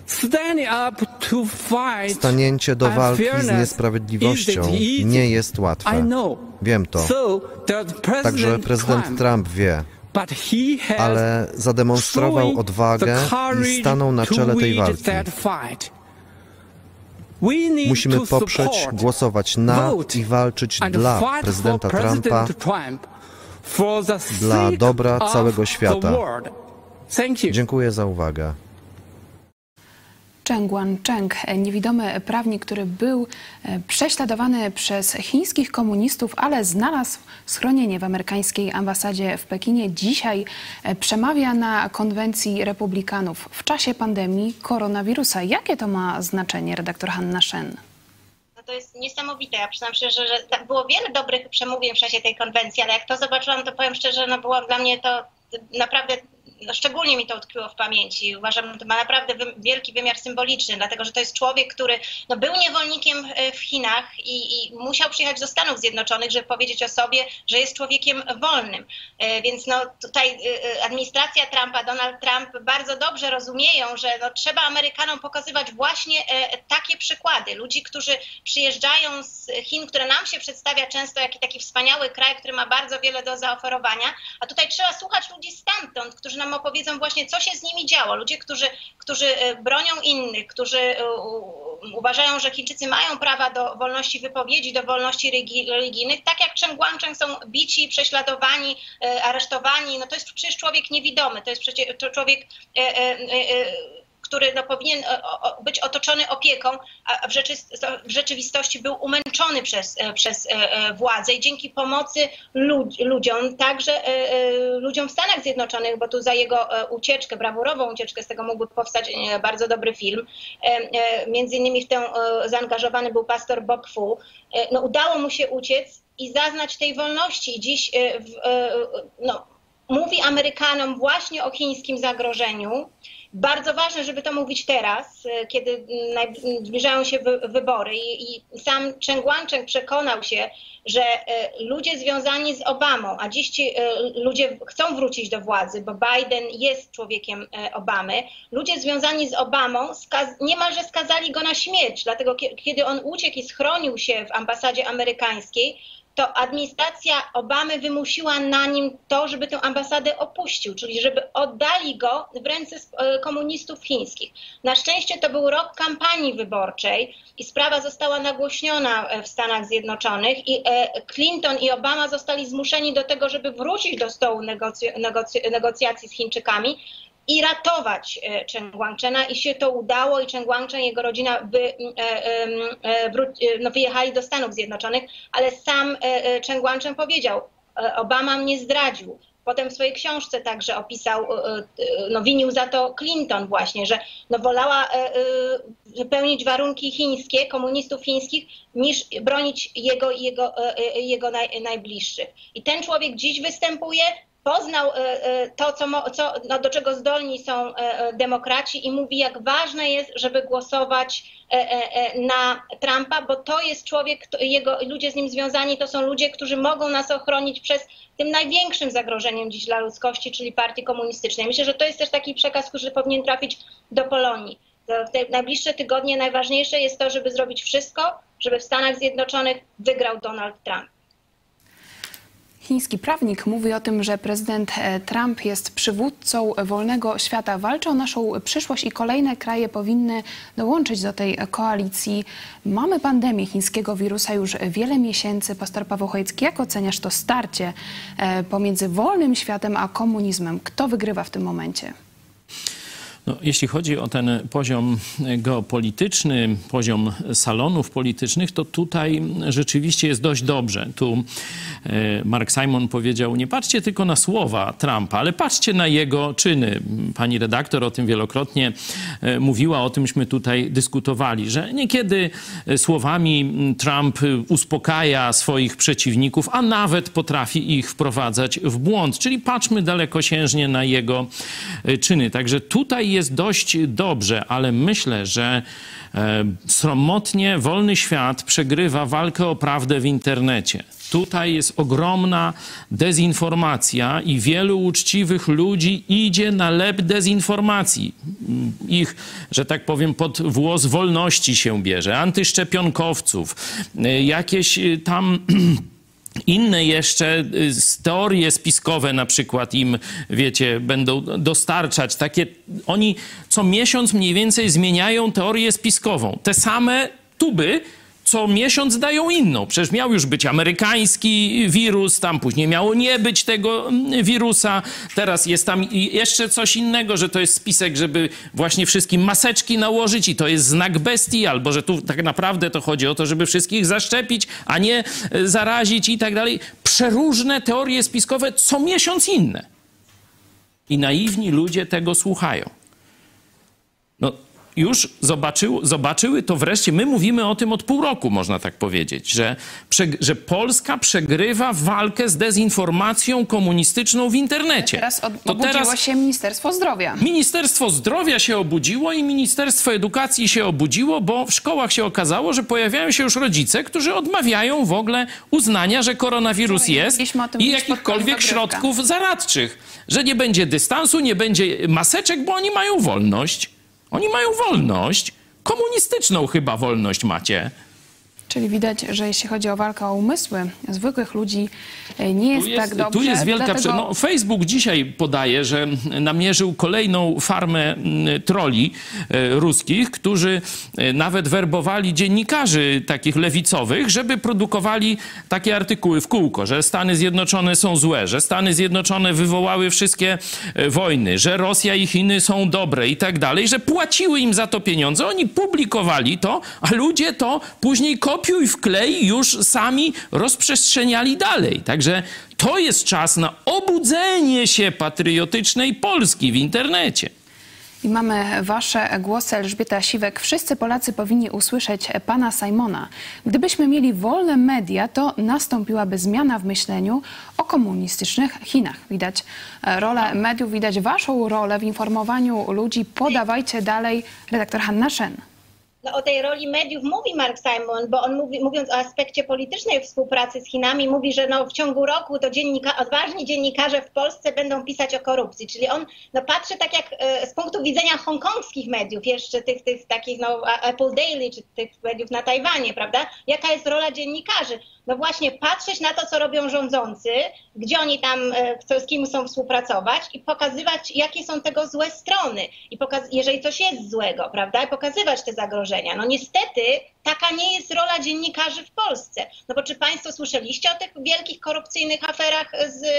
Stanięcie do walki z niesprawiedliwością nie jest łatwe. Wiem to. Także prezydent Trump wie. Ale zademonstrował odwagę i stanął na czele tej walki. Musimy poprzeć, głosować na i walczyć dla prezydenta Trumpa, dla dobra całego świata. Dziękuję za uwagę. Cheng Guangcheng, niewidomy prawnik, który był prześladowany przez chińskich komunistów, ale znalazł schronienie w amerykańskiej ambasadzie w Pekinie. Dzisiaj przemawia na konwencji republikanów w czasie pandemii koronawirusa. Jakie to ma znaczenie, redaktor Hanna Shen? No to jest niesamowite. Ja przyznam szczerze, że było wiele dobrych przemówień w czasie tej konwencji, ale jak to zobaczyłam, to powiem szczerze, no było dla mnie to naprawdę... No szczególnie mi to utkwiło w pamięci. Uważam, że to ma naprawdę wielki wymiar symboliczny, dlatego że to jest człowiek, który był niewolnikiem w Chinach i musiał przyjechać do Stanów Zjednoczonych, żeby powiedzieć o sobie, że jest człowiekiem wolnym. Więc tutaj administracja Trumpa, Donald Trump bardzo dobrze rozumieją, że trzeba Amerykanom pokazywać właśnie takie przykłady. Ludzi, którzy przyjeżdżają z Chin, które nam się przedstawia często jako taki wspaniały kraj, który ma bardzo wiele do zaoferowania, a tutaj trzeba słuchać ludzi stamtąd, którzy nam opowiedzą właśnie, co się z nimi działo. Ludzie, którzy bronią innych, którzy uważają, że Chińczycy mają prawa do wolności wypowiedzi, do wolności religijnych, tak jak Cheng Guangcheng są bici, prześladowani, aresztowani. No to jest przecież człowiek niewidomy, to jest przecież człowiek, który powinien być otoczony opieką, a w rzeczywistości był umęczony przez władzę i dzięki pomocy ludziom, także ludziom w Stanach Zjednoczonych, bo tu za jego ucieczkę, brawurową ucieczkę, z tego mógłby powstać bardzo dobry film. Między innymi w tę zaangażowany był pastor Bob Fu. Udało mu się uciec i zaznać tej wolności. I dziś mówi Amerykanom właśnie o chińskim zagrożeniu. Bardzo ważne, żeby to mówić teraz, kiedy zbliżają się wybory i sam Cheng Guangcheng przekonał się, że ludzie związani z Obamą, a dziś ci ludzie chcą wrócić do władzy, bo Biden jest człowiekiem Obamy, ludzie związani z Obamą niemalże skazali go na śmierć, dlatego kiedy on uciekł i schronił się w ambasadzie amerykańskiej, to administracja Obamy wymusiła na nim to, żeby tę ambasadę opuścił, czyli żeby oddali go w ręce komunistów chińskich. Na szczęście to był rok kampanii wyborczej i sprawa została nagłośniona w Stanach Zjednoczonych i Clinton i Obama zostali zmuszeni do tego, żeby wrócić do stołu negocjacji z Chińczykami i ratować Cheng Guangchena i się to udało i Cheng Guangchen i jego rodzina wyjechali do Stanów Zjednoczonych, ale sam Cheng Guangchen powiedział, Obama mnie zdradził. Potem w swojej książce także opisał, no winił za to Clinton właśnie, że no wolała wypełnić warunki chińskie, komunistów chińskich, niż bronić jego najbliższych. I ten człowiek dziś występuje, poznał to, do czego zdolni są demokraci i mówi, jak ważne jest, żeby głosować na Trumpa, bo to jest człowiek, ludzie z nim związani, to są ludzie, którzy mogą nas ochronić przed tym największym zagrożeniem dziś dla ludzkości, czyli partii komunistycznej. Myślę, że to jest też taki przekaz, który powinien trafić do Polonii. W te najbliższe tygodnie najważniejsze jest to, żeby zrobić wszystko, żeby w Stanach Zjednoczonych wygrał Donald Trump. Chiński prawnik mówi o tym, że prezydent Trump jest przywódcą wolnego świata. Walczy o naszą przyszłość i kolejne kraje powinny dołączyć do tej koalicji. Mamy pandemię chińskiego wirusa już wiele miesięcy. Pastor Paweł Chojecki, jak oceniasz to starcie pomiędzy wolnym światem a komunizmem? Kto wygrywa w tym momencie? No, jeśli chodzi o ten poziom geopolityczny, poziom salonów politycznych, to tutaj rzeczywiście jest dość dobrze. Tu Mark Simon powiedział, nie patrzcie tylko na słowa Trumpa, ale patrzcie na jego czyny. Pani redaktor o tym wielokrotnie mówiła, o tymśmy tutaj dyskutowali, że niekiedy słowami Trump uspokaja swoich przeciwników, a nawet potrafi ich wprowadzać w błąd. Czyli patrzmy dalekosiężnie na jego czyny. Także tutaj jest dość dobrze, ale myślę, że sromotnie wolny świat przegrywa walkę o prawdę w internecie. Tutaj jest ogromna dezinformacja i wielu uczciwych ludzi idzie na lep dezinformacji. Ich, że tak powiem, pod włos wolności się bierze. Antyszczepionkowców, jakieś tam inne jeszcze teorie spiskowe na przykład im, wiecie, będą dostarczać. Takie, oni co miesiąc mniej więcej zmieniają teorię spiskową. Te same tuby co miesiąc dają inną. Przecież miał już być amerykański wirus, tam później miało nie być tego wirusa. Teraz jest tam jeszcze coś innego, że to jest spisek, żeby właśnie wszystkim maseczki nałożyć i to jest znak bestii, albo że tu tak naprawdę to chodzi o to, żeby wszystkich zaszczepić, a nie zarazić i tak dalej. Przeróżne teorie spiskowe, co miesiąc inne. I naiwni ludzie tego słuchają. No, już zobaczyły to wreszcie. My mówimy o tym od pół roku, można tak powiedzieć, że Polska przegrywa walkę z dezinformacją komunistyczną w internecie. Teraz obudziło się Ministerstwo Zdrowia. Ministerstwo Zdrowia się obudziło i Ministerstwo Edukacji się obudziło, bo w szkołach się okazało, że pojawiają się już rodzice, którzy odmawiają w ogóle uznania, że koronawirus jest i jakichkolwiek środków zaradczych. Że nie będzie dystansu, nie będzie maseczek, bo oni mają wolność. Oni mają wolność, komunistyczną chyba wolność macie. Czyli widać, że jeśli chodzi o walkę o umysły zwykłych ludzi, nie jest tak dobrze. Tu jest wielka... No, Facebook dzisiaj podaje, że namierzył kolejną farmę troli ruskich, którzy nawet werbowali dziennikarzy takich lewicowych, żeby produkowali takie artykuły w kółko, że Stany Zjednoczone są złe, że Stany Zjednoczone wywołały wszystkie wojny, że Rosja i Chiny są dobre i tak dalej, że płaciły im za to pieniądze. Oni publikowali to, a ludzie to później kopiuj wklej już sami rozprzestrzeniali dalej. Także to jest czas na obudzenie się patriotycznej Polski w internecie. I mamy wasze głosy. Elżbieta Siwek. Wszyscy Polacy powinni usłyszeć pana Simona. Gdybyśmy mieli wolne media, to nastąpiłaby zmiana w myśleniu o komunistycznych Chinach. Widać rolę mediów, widać waszą rolę w informowaniu ludzi. Podawajcie dalej. Redaktor Hanna Shen. No, o tej roli mediów mówi Mark Simon, bo on mówiąc o aspekcie politycznej współpracy z Chinami, mówi, że no, w ciągu roku to odważni dziennikarze w Polsce będą pisać o korupcji. Czyli on patrzy tak jak z punktu widzenia hongkongskich mediów, jeszcze tych takich Apple Daily, czy tych mediów na Tajwanie, prawda? Jaka jest rola dziennikarzy? No właśnie patrzeć na to, co robią rządzący, gdzie oni tam, z kim chcą współpracować i pokazywać, jakie są tego złe strony. I jeżeli coś jest złego, prawda? I pokazywać te zagrożenia. No niestety taka nie jest rola dziennikarzy w Polsce. No bo czy państwo słyszeliście o tych wielkich korupcyjnych aferach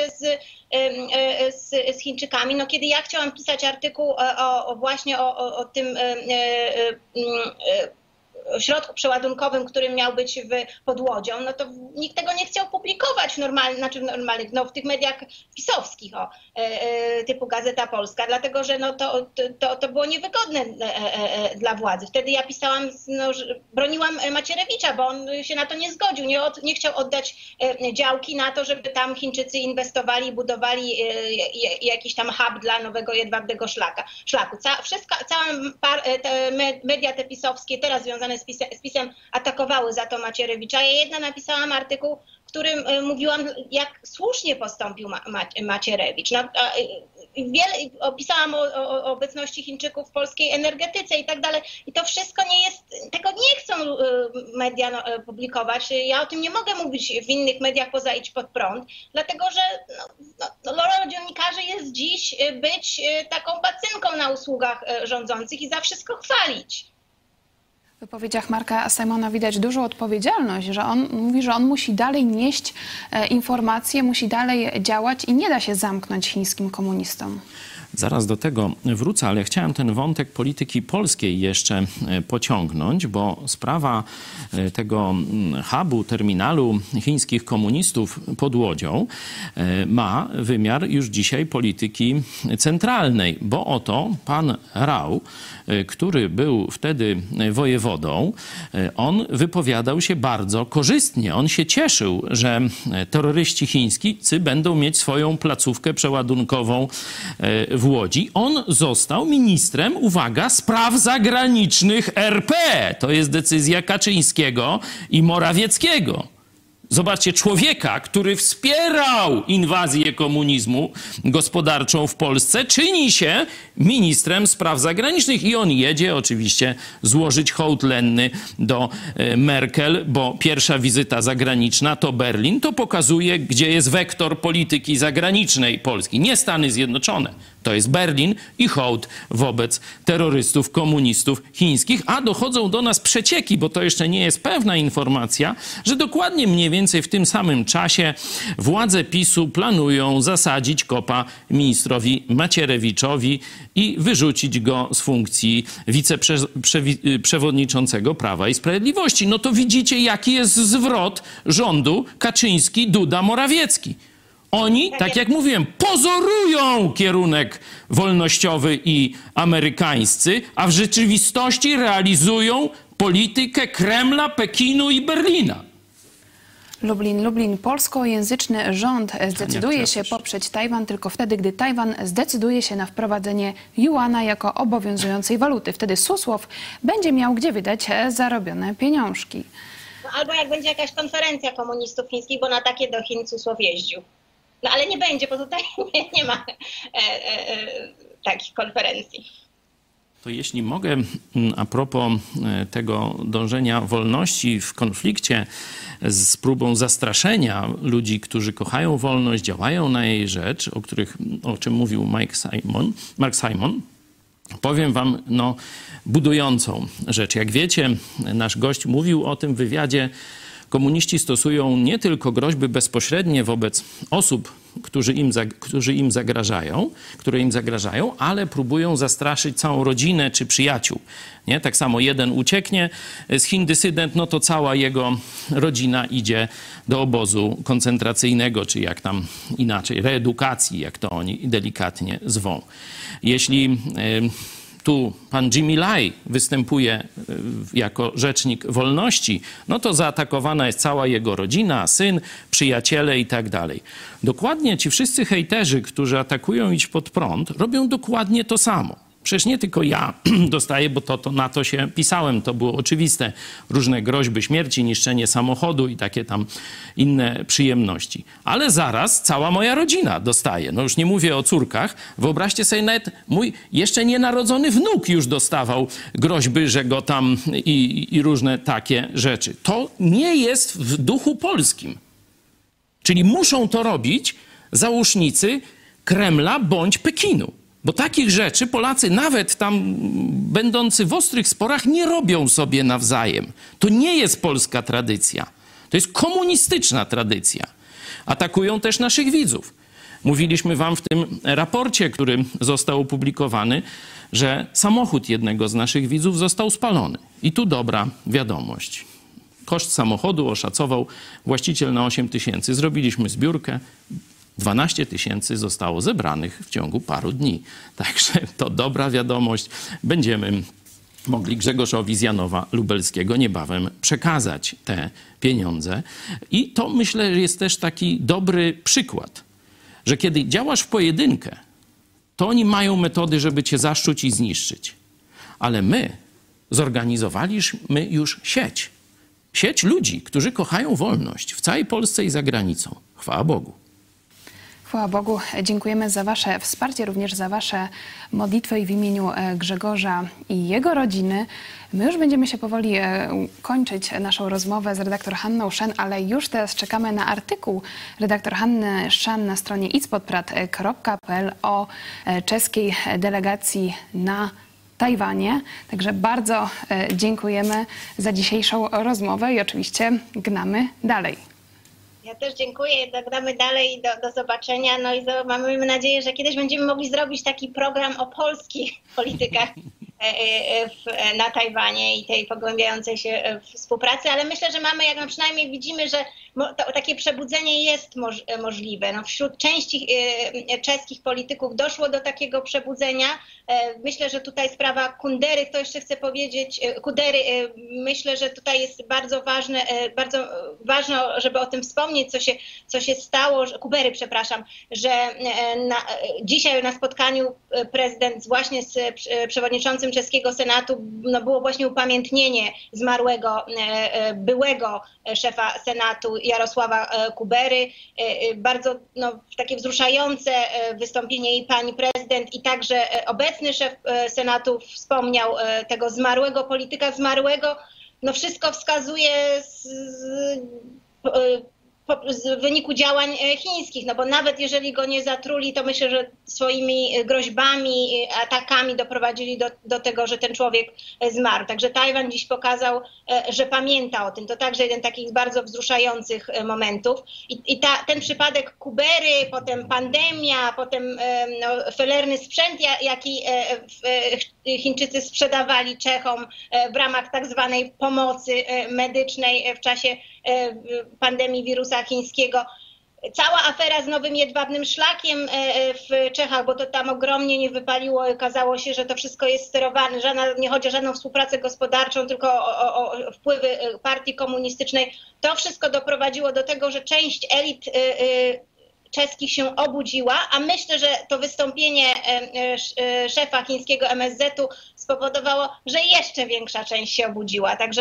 z Chińczykami? No kiedy ja chciałam pisać artykuł właśnie o tym środku przeładunkowym, który miał być pod Łodzią, no to nikt tego nie chciał publikować w tych mediach pisowskich, typu Gazeta Polska, dlatego że no to było niewygodne dla władzy. Wtedy ja pisałam, broniłam Macierewicza, bo on się na to nie zgodził, nie chciał oddać działki na to, żeby tam Chińczycy inwestowali, budowali jakiś tam hub dla nowego jedwabnego szlaku. Media te pisowskie, teraz związane z PiS-em, atakowały za to Macierewicza. Ja jedna napisałam artykuł, w którym mówiłam, jak słusznie postąpił Macierewicz. Opisałam o obecności Chińczyków w polskiej energetyce i tak dalej. I to wszystko tego nie chcą media publikować. Ja o tym nie mogę mówić w innych mediach poza Idź Pod Prąd, dlatego że rolą dziennikarzy jest dziś być taką pacynką na usługach rządzących i za wszystko chwalić. W wypowiedziach Marka Simona widać dużą odpowiedzialność, że on mówi, że on musi dalej nieść informacje, musi dalej działać i nie da się zamknąć chińskim komunistom. Zaraz do tego wrócę, ale chciałem ten wątek polityki polskiej jeszcze pociągnąć, bo sprawa tego hubu, terminalu chińskich komunistów pod Łodzią ma wymiar już dzisiaj polityki centralnej, bo oto pan Rau, który był wtedy wojewodą, on wypowiadał się bardzo korzystnie. On się cieszył, że terroryści chińscy będą mieć swoją placówkę przeładunkową w Łodzi. On został ministrem, uwaga, spraw zagranicznych RP. To jest decyzja Kaczyńskiego i Morawieckiego. Zobaczcie, człowieka, który wspierał inwazję komunizmu gospodarczą w Polsce, czyni się ministrem spraw zagranicznych i on jedzie oczywiście złożyć hołd lenny do Merkel, bo pierwsza wizyta zagraniczna to Berlin. To pokazuje, gdzie jest wektor polityki zagranicznej Polski. Nie Stany Zjednoczone. To jest Berlin i hołd wobec terrorystów, komunistów chińskich, a dochodzą do nas przecieki, bo to jeszcze nie jest pewna informacja, że dokładnie mniej więcej w tym samym czasie władze PiS-u planują zasadzić kopa ministrowi Macierewiczowi i wyrzucić go z funkcji wiceprzewodniczącego Prawa i Sprawiedliwości. No to widzicie, jaki jest zwrot rządu Kaczyński-Duda-Morawiecki. Oni, tak jak mówiłem, pozorują kierunek wolnościowy i amerykańscy, a w rzeczywistości realizują politykę Kremla, Pekinu i Berlina. Lublin. Polskojęzyczny rząd zdecyduje się poprzeć Tajwan tylko wtedy, gdy Tajwan zdecyduje się na wprowadzenie juana jako obowiązującej waluty. Wtedy Susłow będzie miał gdzie wydać zarobione pieniążki. Albo jak będzie jakaś konferencja komunistów chińskich, bo na takie do Chin Susłow jeździł. No ale nie będzie, bo tutaj nie ma takich konferencji. To jeśli mogę, a propos tego dążenia wolności w konflikcie z próbą zastraszenia ludzi, którzy kochają wolność, działają na jej rzecz, o czym mówił Mark Simon, powiem wam budującą rzecz. Jak wiecie, nasz gość mówił o tym w wywiadzie. Komuniści stosują nie tylko groźby bezpośrednie wobec osób, które im zagrażają, ale próbują zastraszyć całą rodzinę czy przyjaciół. Nie? Tak samo jeden ucieknie z Chin dysydent, no to cała jego rodzina idzie do obozu koncentracyjnego, czy jak tam inaczej, reedukacji, jak to oni delikatnie zwą. Jeśli tu pan Jimmy Lai występuje jako rzecznik wolności, no to zaatakowana jest cała jego rodzina, syn, przyjaciele i tak dalej. Dokładnie ci wszyscy hejterzy, którzy atakują Idź Pod Prąd, robią dokładnie to samo. Przecież nie tylko ja dostaję, bo na to się pisałem, to było oczywiste. Różne groźby śmierci, niszczenie samochodu i takie tam inne przyjemności. Ale zaraz cała moja rodzina dostaje. No już nie mówię o córkach. Wyobraźcie sobie, nawet mój jeszcze nienarodzony wnuk już dostawał groźby, że go tam i różne takie rzeczy. To nie jest w duchu polskim. Czyli muszą to robić załóżnicy Kremla bądź Pekinu. Bo takich rzeczy Polacy, nawet tam będący w ostrych sporach, nie robią sobie nawzajem. To nie jest polska tradycja. To jest komunistyczna tradycja. Atakują też naszych widzów. Mówiliśmy wam w tym raporcie, który został opublikowany, że samochód jednego z naszych widzów został spalony. I tu dobra wiadomość. Koszt samochodu oszacował właściciel na 8 000. Zrobiliśmy zbiórkę. 12 000 zostało zebranych w ciągu paru dni. Także to dobra wiadomość. Będziemy mogli Grzegorzowi z Janowa Lubelskiego niebawem przekazać te pieniądze. I to, myślę, jest też taki dobry przykład, że kiedy działasz w pojedynkę, to oni mają metody, żeby cię zaszczuć i zniszczyć. Ale my zorganizowaliśmy już sieć. Sieć ludzi, którzy kochają wolność w całej Polsce i za granicą. Chwała Bogu. Chwała Bogu. Dziękujemy za wasze wsparcie, również za wasze modlitwy i w imieniu Grzegorza i jego rodziny. My już będziemy się powoli kończyć naszą rozmowę z redaktor Hanną Szen, ale już teraz czekamy na artykuł redaktor Hanny Szen na stronie ispodprat.pl o czeskiej delegacji na Tajwanie. Także bardzo dziękujemy za dzisiejszą rozmowę i oczywiście gnamy dalej. Ja też dziękuję, gramy dalej, do zobaczenia. No i mamy nadzieję, że kiedyś będziemy mogli zrobić taki program o polskich politykach na Tajwanie i tej pogłębiającej się współpracy, ale myślę, że mamy, jak przynajmniej widzimy, że takie przebudzenie jest możliwe. No, wśród części czeskich polityków doszło do takiego przebudzenia. Myślę, że tutaj sprawa Kundery, kto jeszcze chce powiedzieć, Kudery, myślę, że tutaj jest bardzo ważne, żeby o tym wspomnieć, co się stało, Kubery, przepraszam, że dzisiaj na spotkaniu prezydent właśnie z przewodniczącym czeskiego Senatu było właśnie upamiętnienie zmarłego byłego szefa Senatu Jarosława Kubery. Bardzo takie wzruszające wystąpienie i pani prezydent, i także obecny szef Senatu wspomniał tego zmarłego polityka, no wszystko wskazuje z wyniku działań chińskich, no bo nawet jeżeli go nie zatruli, to myślę, że swoimi groźbami, atakami doprowadzili do tego, że ten człowiek zmarł. Także Tajwan dziś pokazał, że pamięta o tym. To także jeden z takich bardzo wzruszających momentów. I ten przypadek Kubery, potem pandemia, potem felerny sprzęt, jaki Chińczycy sprzedawali Czechom w ramach tak zwanej pomocy medycznej w czasie pandemii wirusa chińskiego. Cała afera z nowym jedwabnym szlakiem w Czechach, bo to tam ogromnie nie wypaliło. Okazało się, że to wszystko jest sterowane. Nie chodzi o żadną współpracę gospodarczą, tylko o wpływy partii komunistycznej. To wszystko doprowadziło do tego, że część elit czeskich się obudziła, a myślę, że to wystąpienie szefa chińskiego MSZ-u spowodowało, że jeszcze większa część się obudziła. Także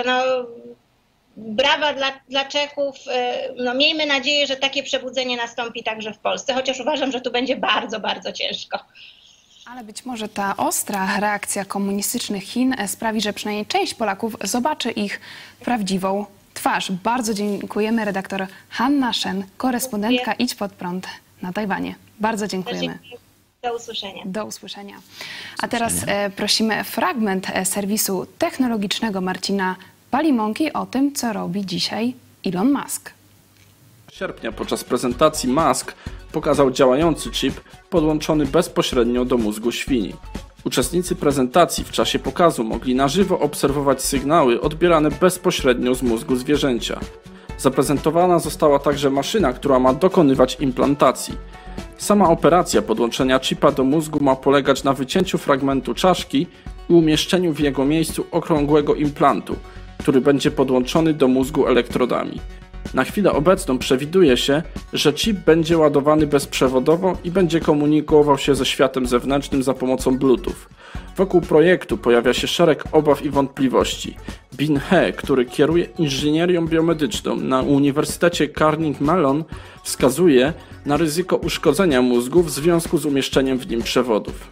brawa dla Czechów. Miejmy nadzieję, że takie przebudzenie nastąpi także w Polsce, chociaż uważam, że tu będzie bardzo, bardzo ciężko. Ale być może ta ostra reakcja komunistycznych Chin sprawi, że przynajmniej część Polaków zobaczy ich prawdziwą twarz. Bardzo dziękujemy. Redaktor Hanna Szen, korespondentka Idź Pod Prąd na Tajwanie. Bardzo dziękujemy. Do usłyszenia. Do usłyszenia. A teraz prosimy fragment serwisu technologicznego Marcina Palimonki o tym, co robi dzisiaj Elon Musk. W sierpnia podczas prezentacji Musk pokazał działający chip podłączony bezpośrednio do mózgu świni. Uczestnicy prezentacji w czasie pokazu mogli na żywo obserwować sygnały odbierane bezpośrednio z mózgu zwierzęcia. Zaprezentowana została także maszyna, która ma dokonywać implantacji. Sama operacja podłączenia chipa do mózgu ma polegać na wycięciu fragmentu czaszki i umieszczeniu w jego miejscu okrągłego implantu, który będzie podłączony do mózgu elektrodami. Na chwilę obecną przewiduje się, że chip będzie ładowany bezprzewodowo i będzie komunikował się ze światem zewnętrznym za pomocą Bluetooth. Wokół projektu pojawia się szereg obaw i wątpliwości. Bin He, który kieruje inżynierią biomedyczną na Uniwersytecie Carnegie Mellon, wskazuje na ryzyko uszkodzenia mózgu w związku z umieszczeniem w nim przewodów.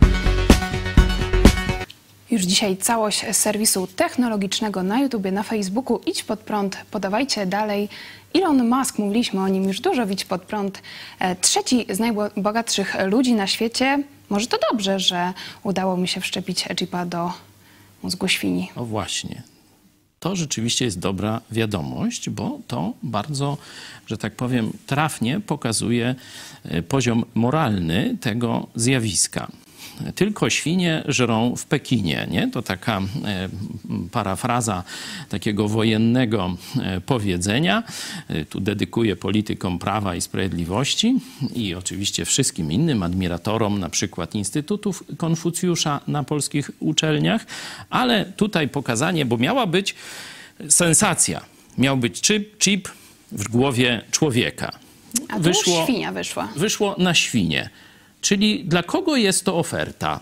Już dzisiaj całość serwisu technologicznego na YouTubie, na Facebooku. Idź Pod Prąd, podawajcie dalej. Elon Musk, mówiliśmy o nim już dużo w Idź Pod Prąd. Trzeci z najbogatszych ludzi na świecie. Może to dobrze, że udało mi się wszczepić chipa do mózgu świni. O właśnie. To rzeczywiście jest dobra wiadomość, bo to bardzo, że tak powiem, trafnie pokazuje poziom moralny tego zjawiska. Tylko świnie żrą w Pekinie, nie? To taka parafraza takiego wojennego powiedzenia. Tu dedykuję politykom Prawa i Sprawiedliwości i oczywiście wszystkim innym admiratorom na przykład Instytutów Konfucjusza na polskich uczelniach, ale tutaj pokazanie, bo miała być sensacja. Miał być chip w głowie człowieka. A tu świnia wyszła. Wyszło na świnię. Czyli dla kogo jest to oferta?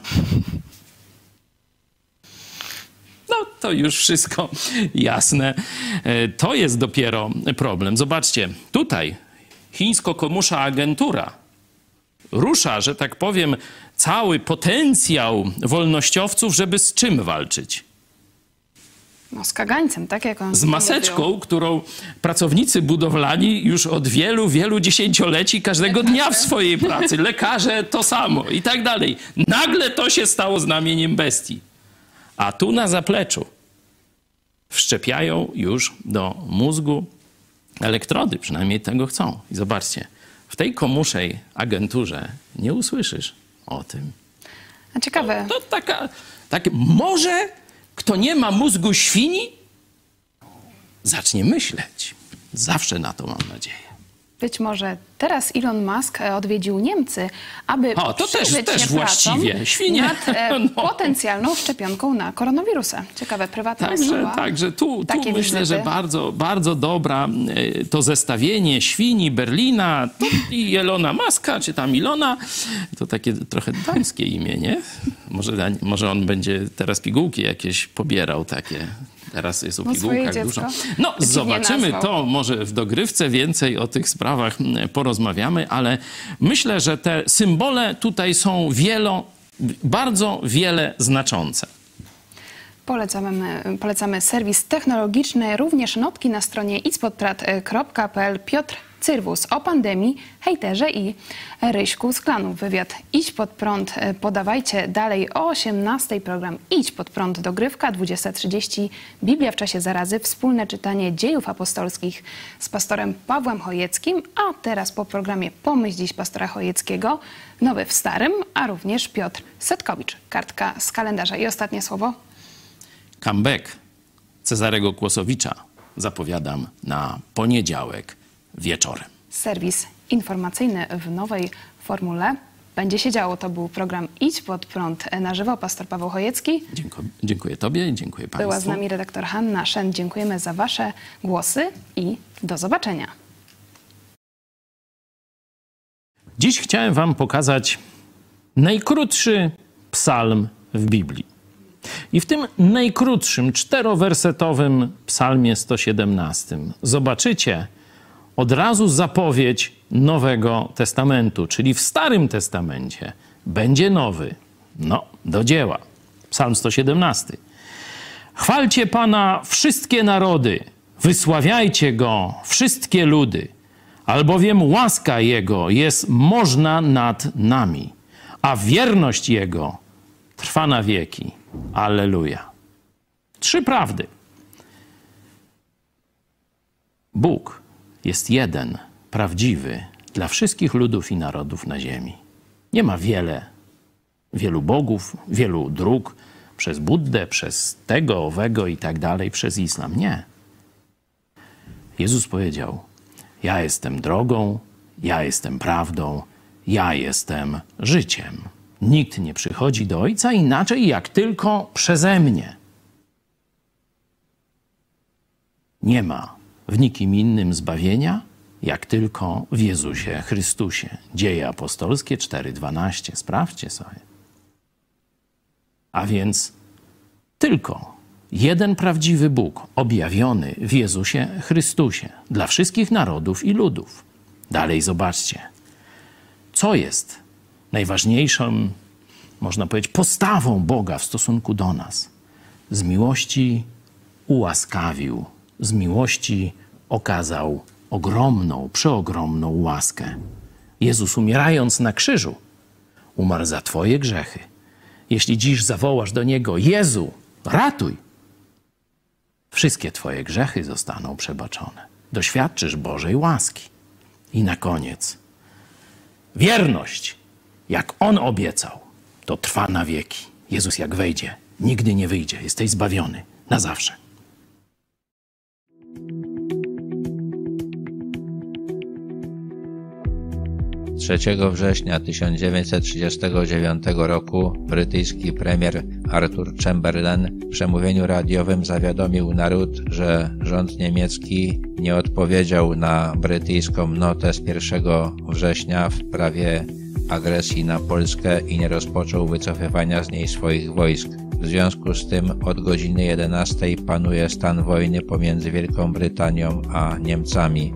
No, to już wszystko jasne. To jest dopiero problem. Zobaczcie, tutaj chińsko-komusza agentura rusza, że tak powiem, cały potencjał wolnościowców, żeby z czym walczyć? No, z kagańcem, tak jak on z maseczką, mówił. Którą pracownicy budowlani już od wielu dziesięcioleci każdego dnia w swojej pracy, lekarze to samo i tak dalej. Nagle to się stało znamieniem bestii. A tu na zapleczu wszczepiają już do mózgu elektrody, przynajmniej tego chcą. I zobaczcie, w tej komuszej agenturze nie usłyszysz o tym. A ciekawe. To takie może kto nie ma mózgu świni, zacznie myśleć. Zawsze na to mam nadzieję. Być może teraz Elon Musk odwiedził Niemcy, aby to też się właściwie świnie nad potencjalną szczepionką na koronawirusa. Ciekawe, prywatne słowa. Także tu myślę, że bardzo dobra to zestawienie świni, Berlina i Elona Muska, czy tam Ilona. To takie trochę damskie imię, nie? Może on będzie teraz pigułki jakieś pobierał takie. Teraz jest o pigułkach dużo. No, zobaczymy to. Może w dogrywce więcej o tych sprawach porozmawiamy, ale myślę, że te symbole tutaj są bardzo wiele znaczące. Polecamy serwis technologiczny, również notki na stronie idźpodprad.pl. Piotr Cyrwus o pandemii, hejterze i Ryśku z klanów. Wywiad Idź Pod Prąd podawajcie dalej o 18:00. Program Idź Pod Prąd dogrywka, 20:30 Biblia w czasie zarazy, wspólne czytanie dziejów apostolskich z pastorem Pawłem Chojeckim, a teraz po programie Pomyśl dziś pastora Chojeckiego, Nowy w Starym, a również Piotr Setkowicz. Kartka z kalendarza. I ostatnie słowo. Comeback Cezarego Kłosowicza zapowiadam na poniedziałek wieczorem. Serwis informacyjny w nowej formule. Będzie się działo. To był program Idź Pod Prąd na żywo. Pastor Paweł Chojecki. Dziękuję Tobie i dziękuję Państwu. Była z nami redaktor Hanna Szen. Dziękujemy za Wasze głosy i do zobaczenia. Dziś chciałem Wam pokazać najkrótszy psalm w Biblii. I w tym najkrótszym, 4-wersetowym psalmie 117 zobaczycie od razu zapowiedź Nowego Testamentu, czyli w Starym Testamencie będzie nowy. No, do dzieła. Psalm 117. Chwalcie Pana wszystkie narody, wysławiajcie Go wszystkie ludy, albowiem łaska Jego jest można nad nami, a wierność Jego trwa na wieki. Alleluja. 3 prawdy. Bóg jest jeden, prawdziwy dla wszystkich ludów i narodów na ziemi. Nie ma wielu bogów, wielu dróg, przez Buddę, przez tego, owego i tak dalej, przez islam. Nie. Jezus powiedział, ja jestem drogą, ja jestem prawdą, ja jestem życiem. Nikt nie przychodzi do Ojca inaczej, jak tylko przeze mnie. Nie ma w nikim innym zbawienia, jak tylko w Jezusie Chrystusie. Dzieje apostolskie 4:12. Sprawdźcie sobie. A więc tylko jeden prawdziwy Bóg objawiony w Jezusie Chrystusie dla wszystkich narodów i ludów. Dalej zobaczcie, co jest najważniejszą, można powiedzieć, postawą Boga w stosunku do nas. Z miłości ułaskawił, z miłości okazał ogromną, przeogromną łaskę. Jezus, umierając na krzyżu, umarł za twoje grzechy. Jeśli dziś zawołasz do Niego, Jezu, ratuj, wszystkie twoje grzechy zostaną przebaczone. Doświadczysz Bożej łaski. I na koniec, wierność, jak On obiecał, to trwa na wieki. Jezus jak wejdzie, nigdy nie wyjdzie. Jesteś zbawiony. na zawsze. Trzeciego września 1939 roku brytyjski premier Arthur Chamberlain w przemówieniu radiowym zawiadomił naród, że rząd niemiecki nie odpowiedział na brytyjską notę z 1 września w sprawie agresji na Polskę i nie rozpoczął wycofywania z niej swoich wojsk. W związku z tym od godziny 11 panuje stan wojny pomiędzy Wielką Brytanią a Niemcami.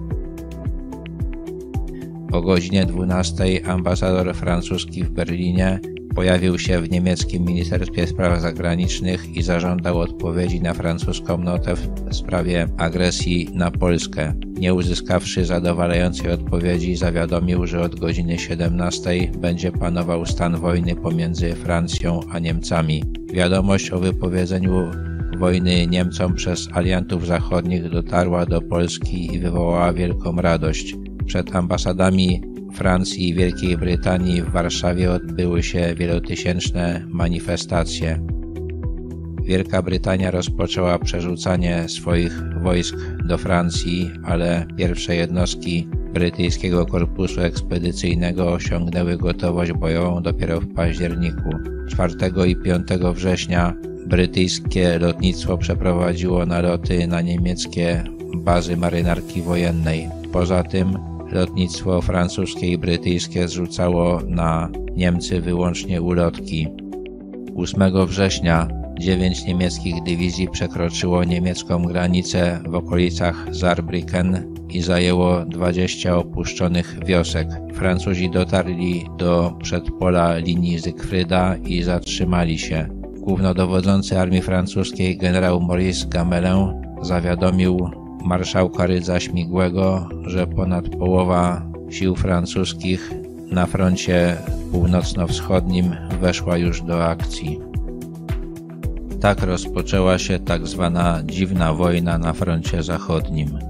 O godzinie 12 ambasador francuski w Berlinie pojawił się w niemieckim Ministerstwie Spraw Zagranicznych i zażądał odpowiedzi na francuską notę w sprawie agresji na Polskę. Nie uzyskawszy zadowalającej odpowiedzi, zawiadomił, że od godziny 17 będzie panował stan wojny pomiędzy Francją a Niemcami. Wiadomość o wypowiedzeniu wojny Niemcom przez aliantów zachodnich dotarła do Polski i wywołała wielką radość. Przed ambasadami Francji i Wielkiej Brytanii w Warszawie odbyły się wielotysięczne manifestacje. Wielka Brytania rozpoczęła przerzucanie swoich wojsk do Francji, ale pierwsze jednostki brytyjskiego korpusu ekspedycyjnego osiągnęły gotowość bojową dopiero w październiku. 4 i 5 września brytyjskie lotnictwo przeprowadziło naloty na niemieckie bazy marynarki wojennej. Poza tym lotnictwo francuskie i brytyjskie zrzucało na Niemcy wyłącznie ulotki. 8 września 9 niemieckich dywizji przekroczyło niemiecką granicę w okolicach Saarbrücken i zajęło 20 opuszczonych wiosek. Francuzi dotarli do przedpola linii Zygfryda i zatrzymali się. Głównodowodzący armii francuskiej generał Maurice Gamelin zawiadomił marszałka Rydza Śmigłego, że ponad połowa sił francuskich na froncie północno-wschodnim weszła już do akcji. Tak rozpoczęła się tak zwana dziwna wojna na froncie zachodnim.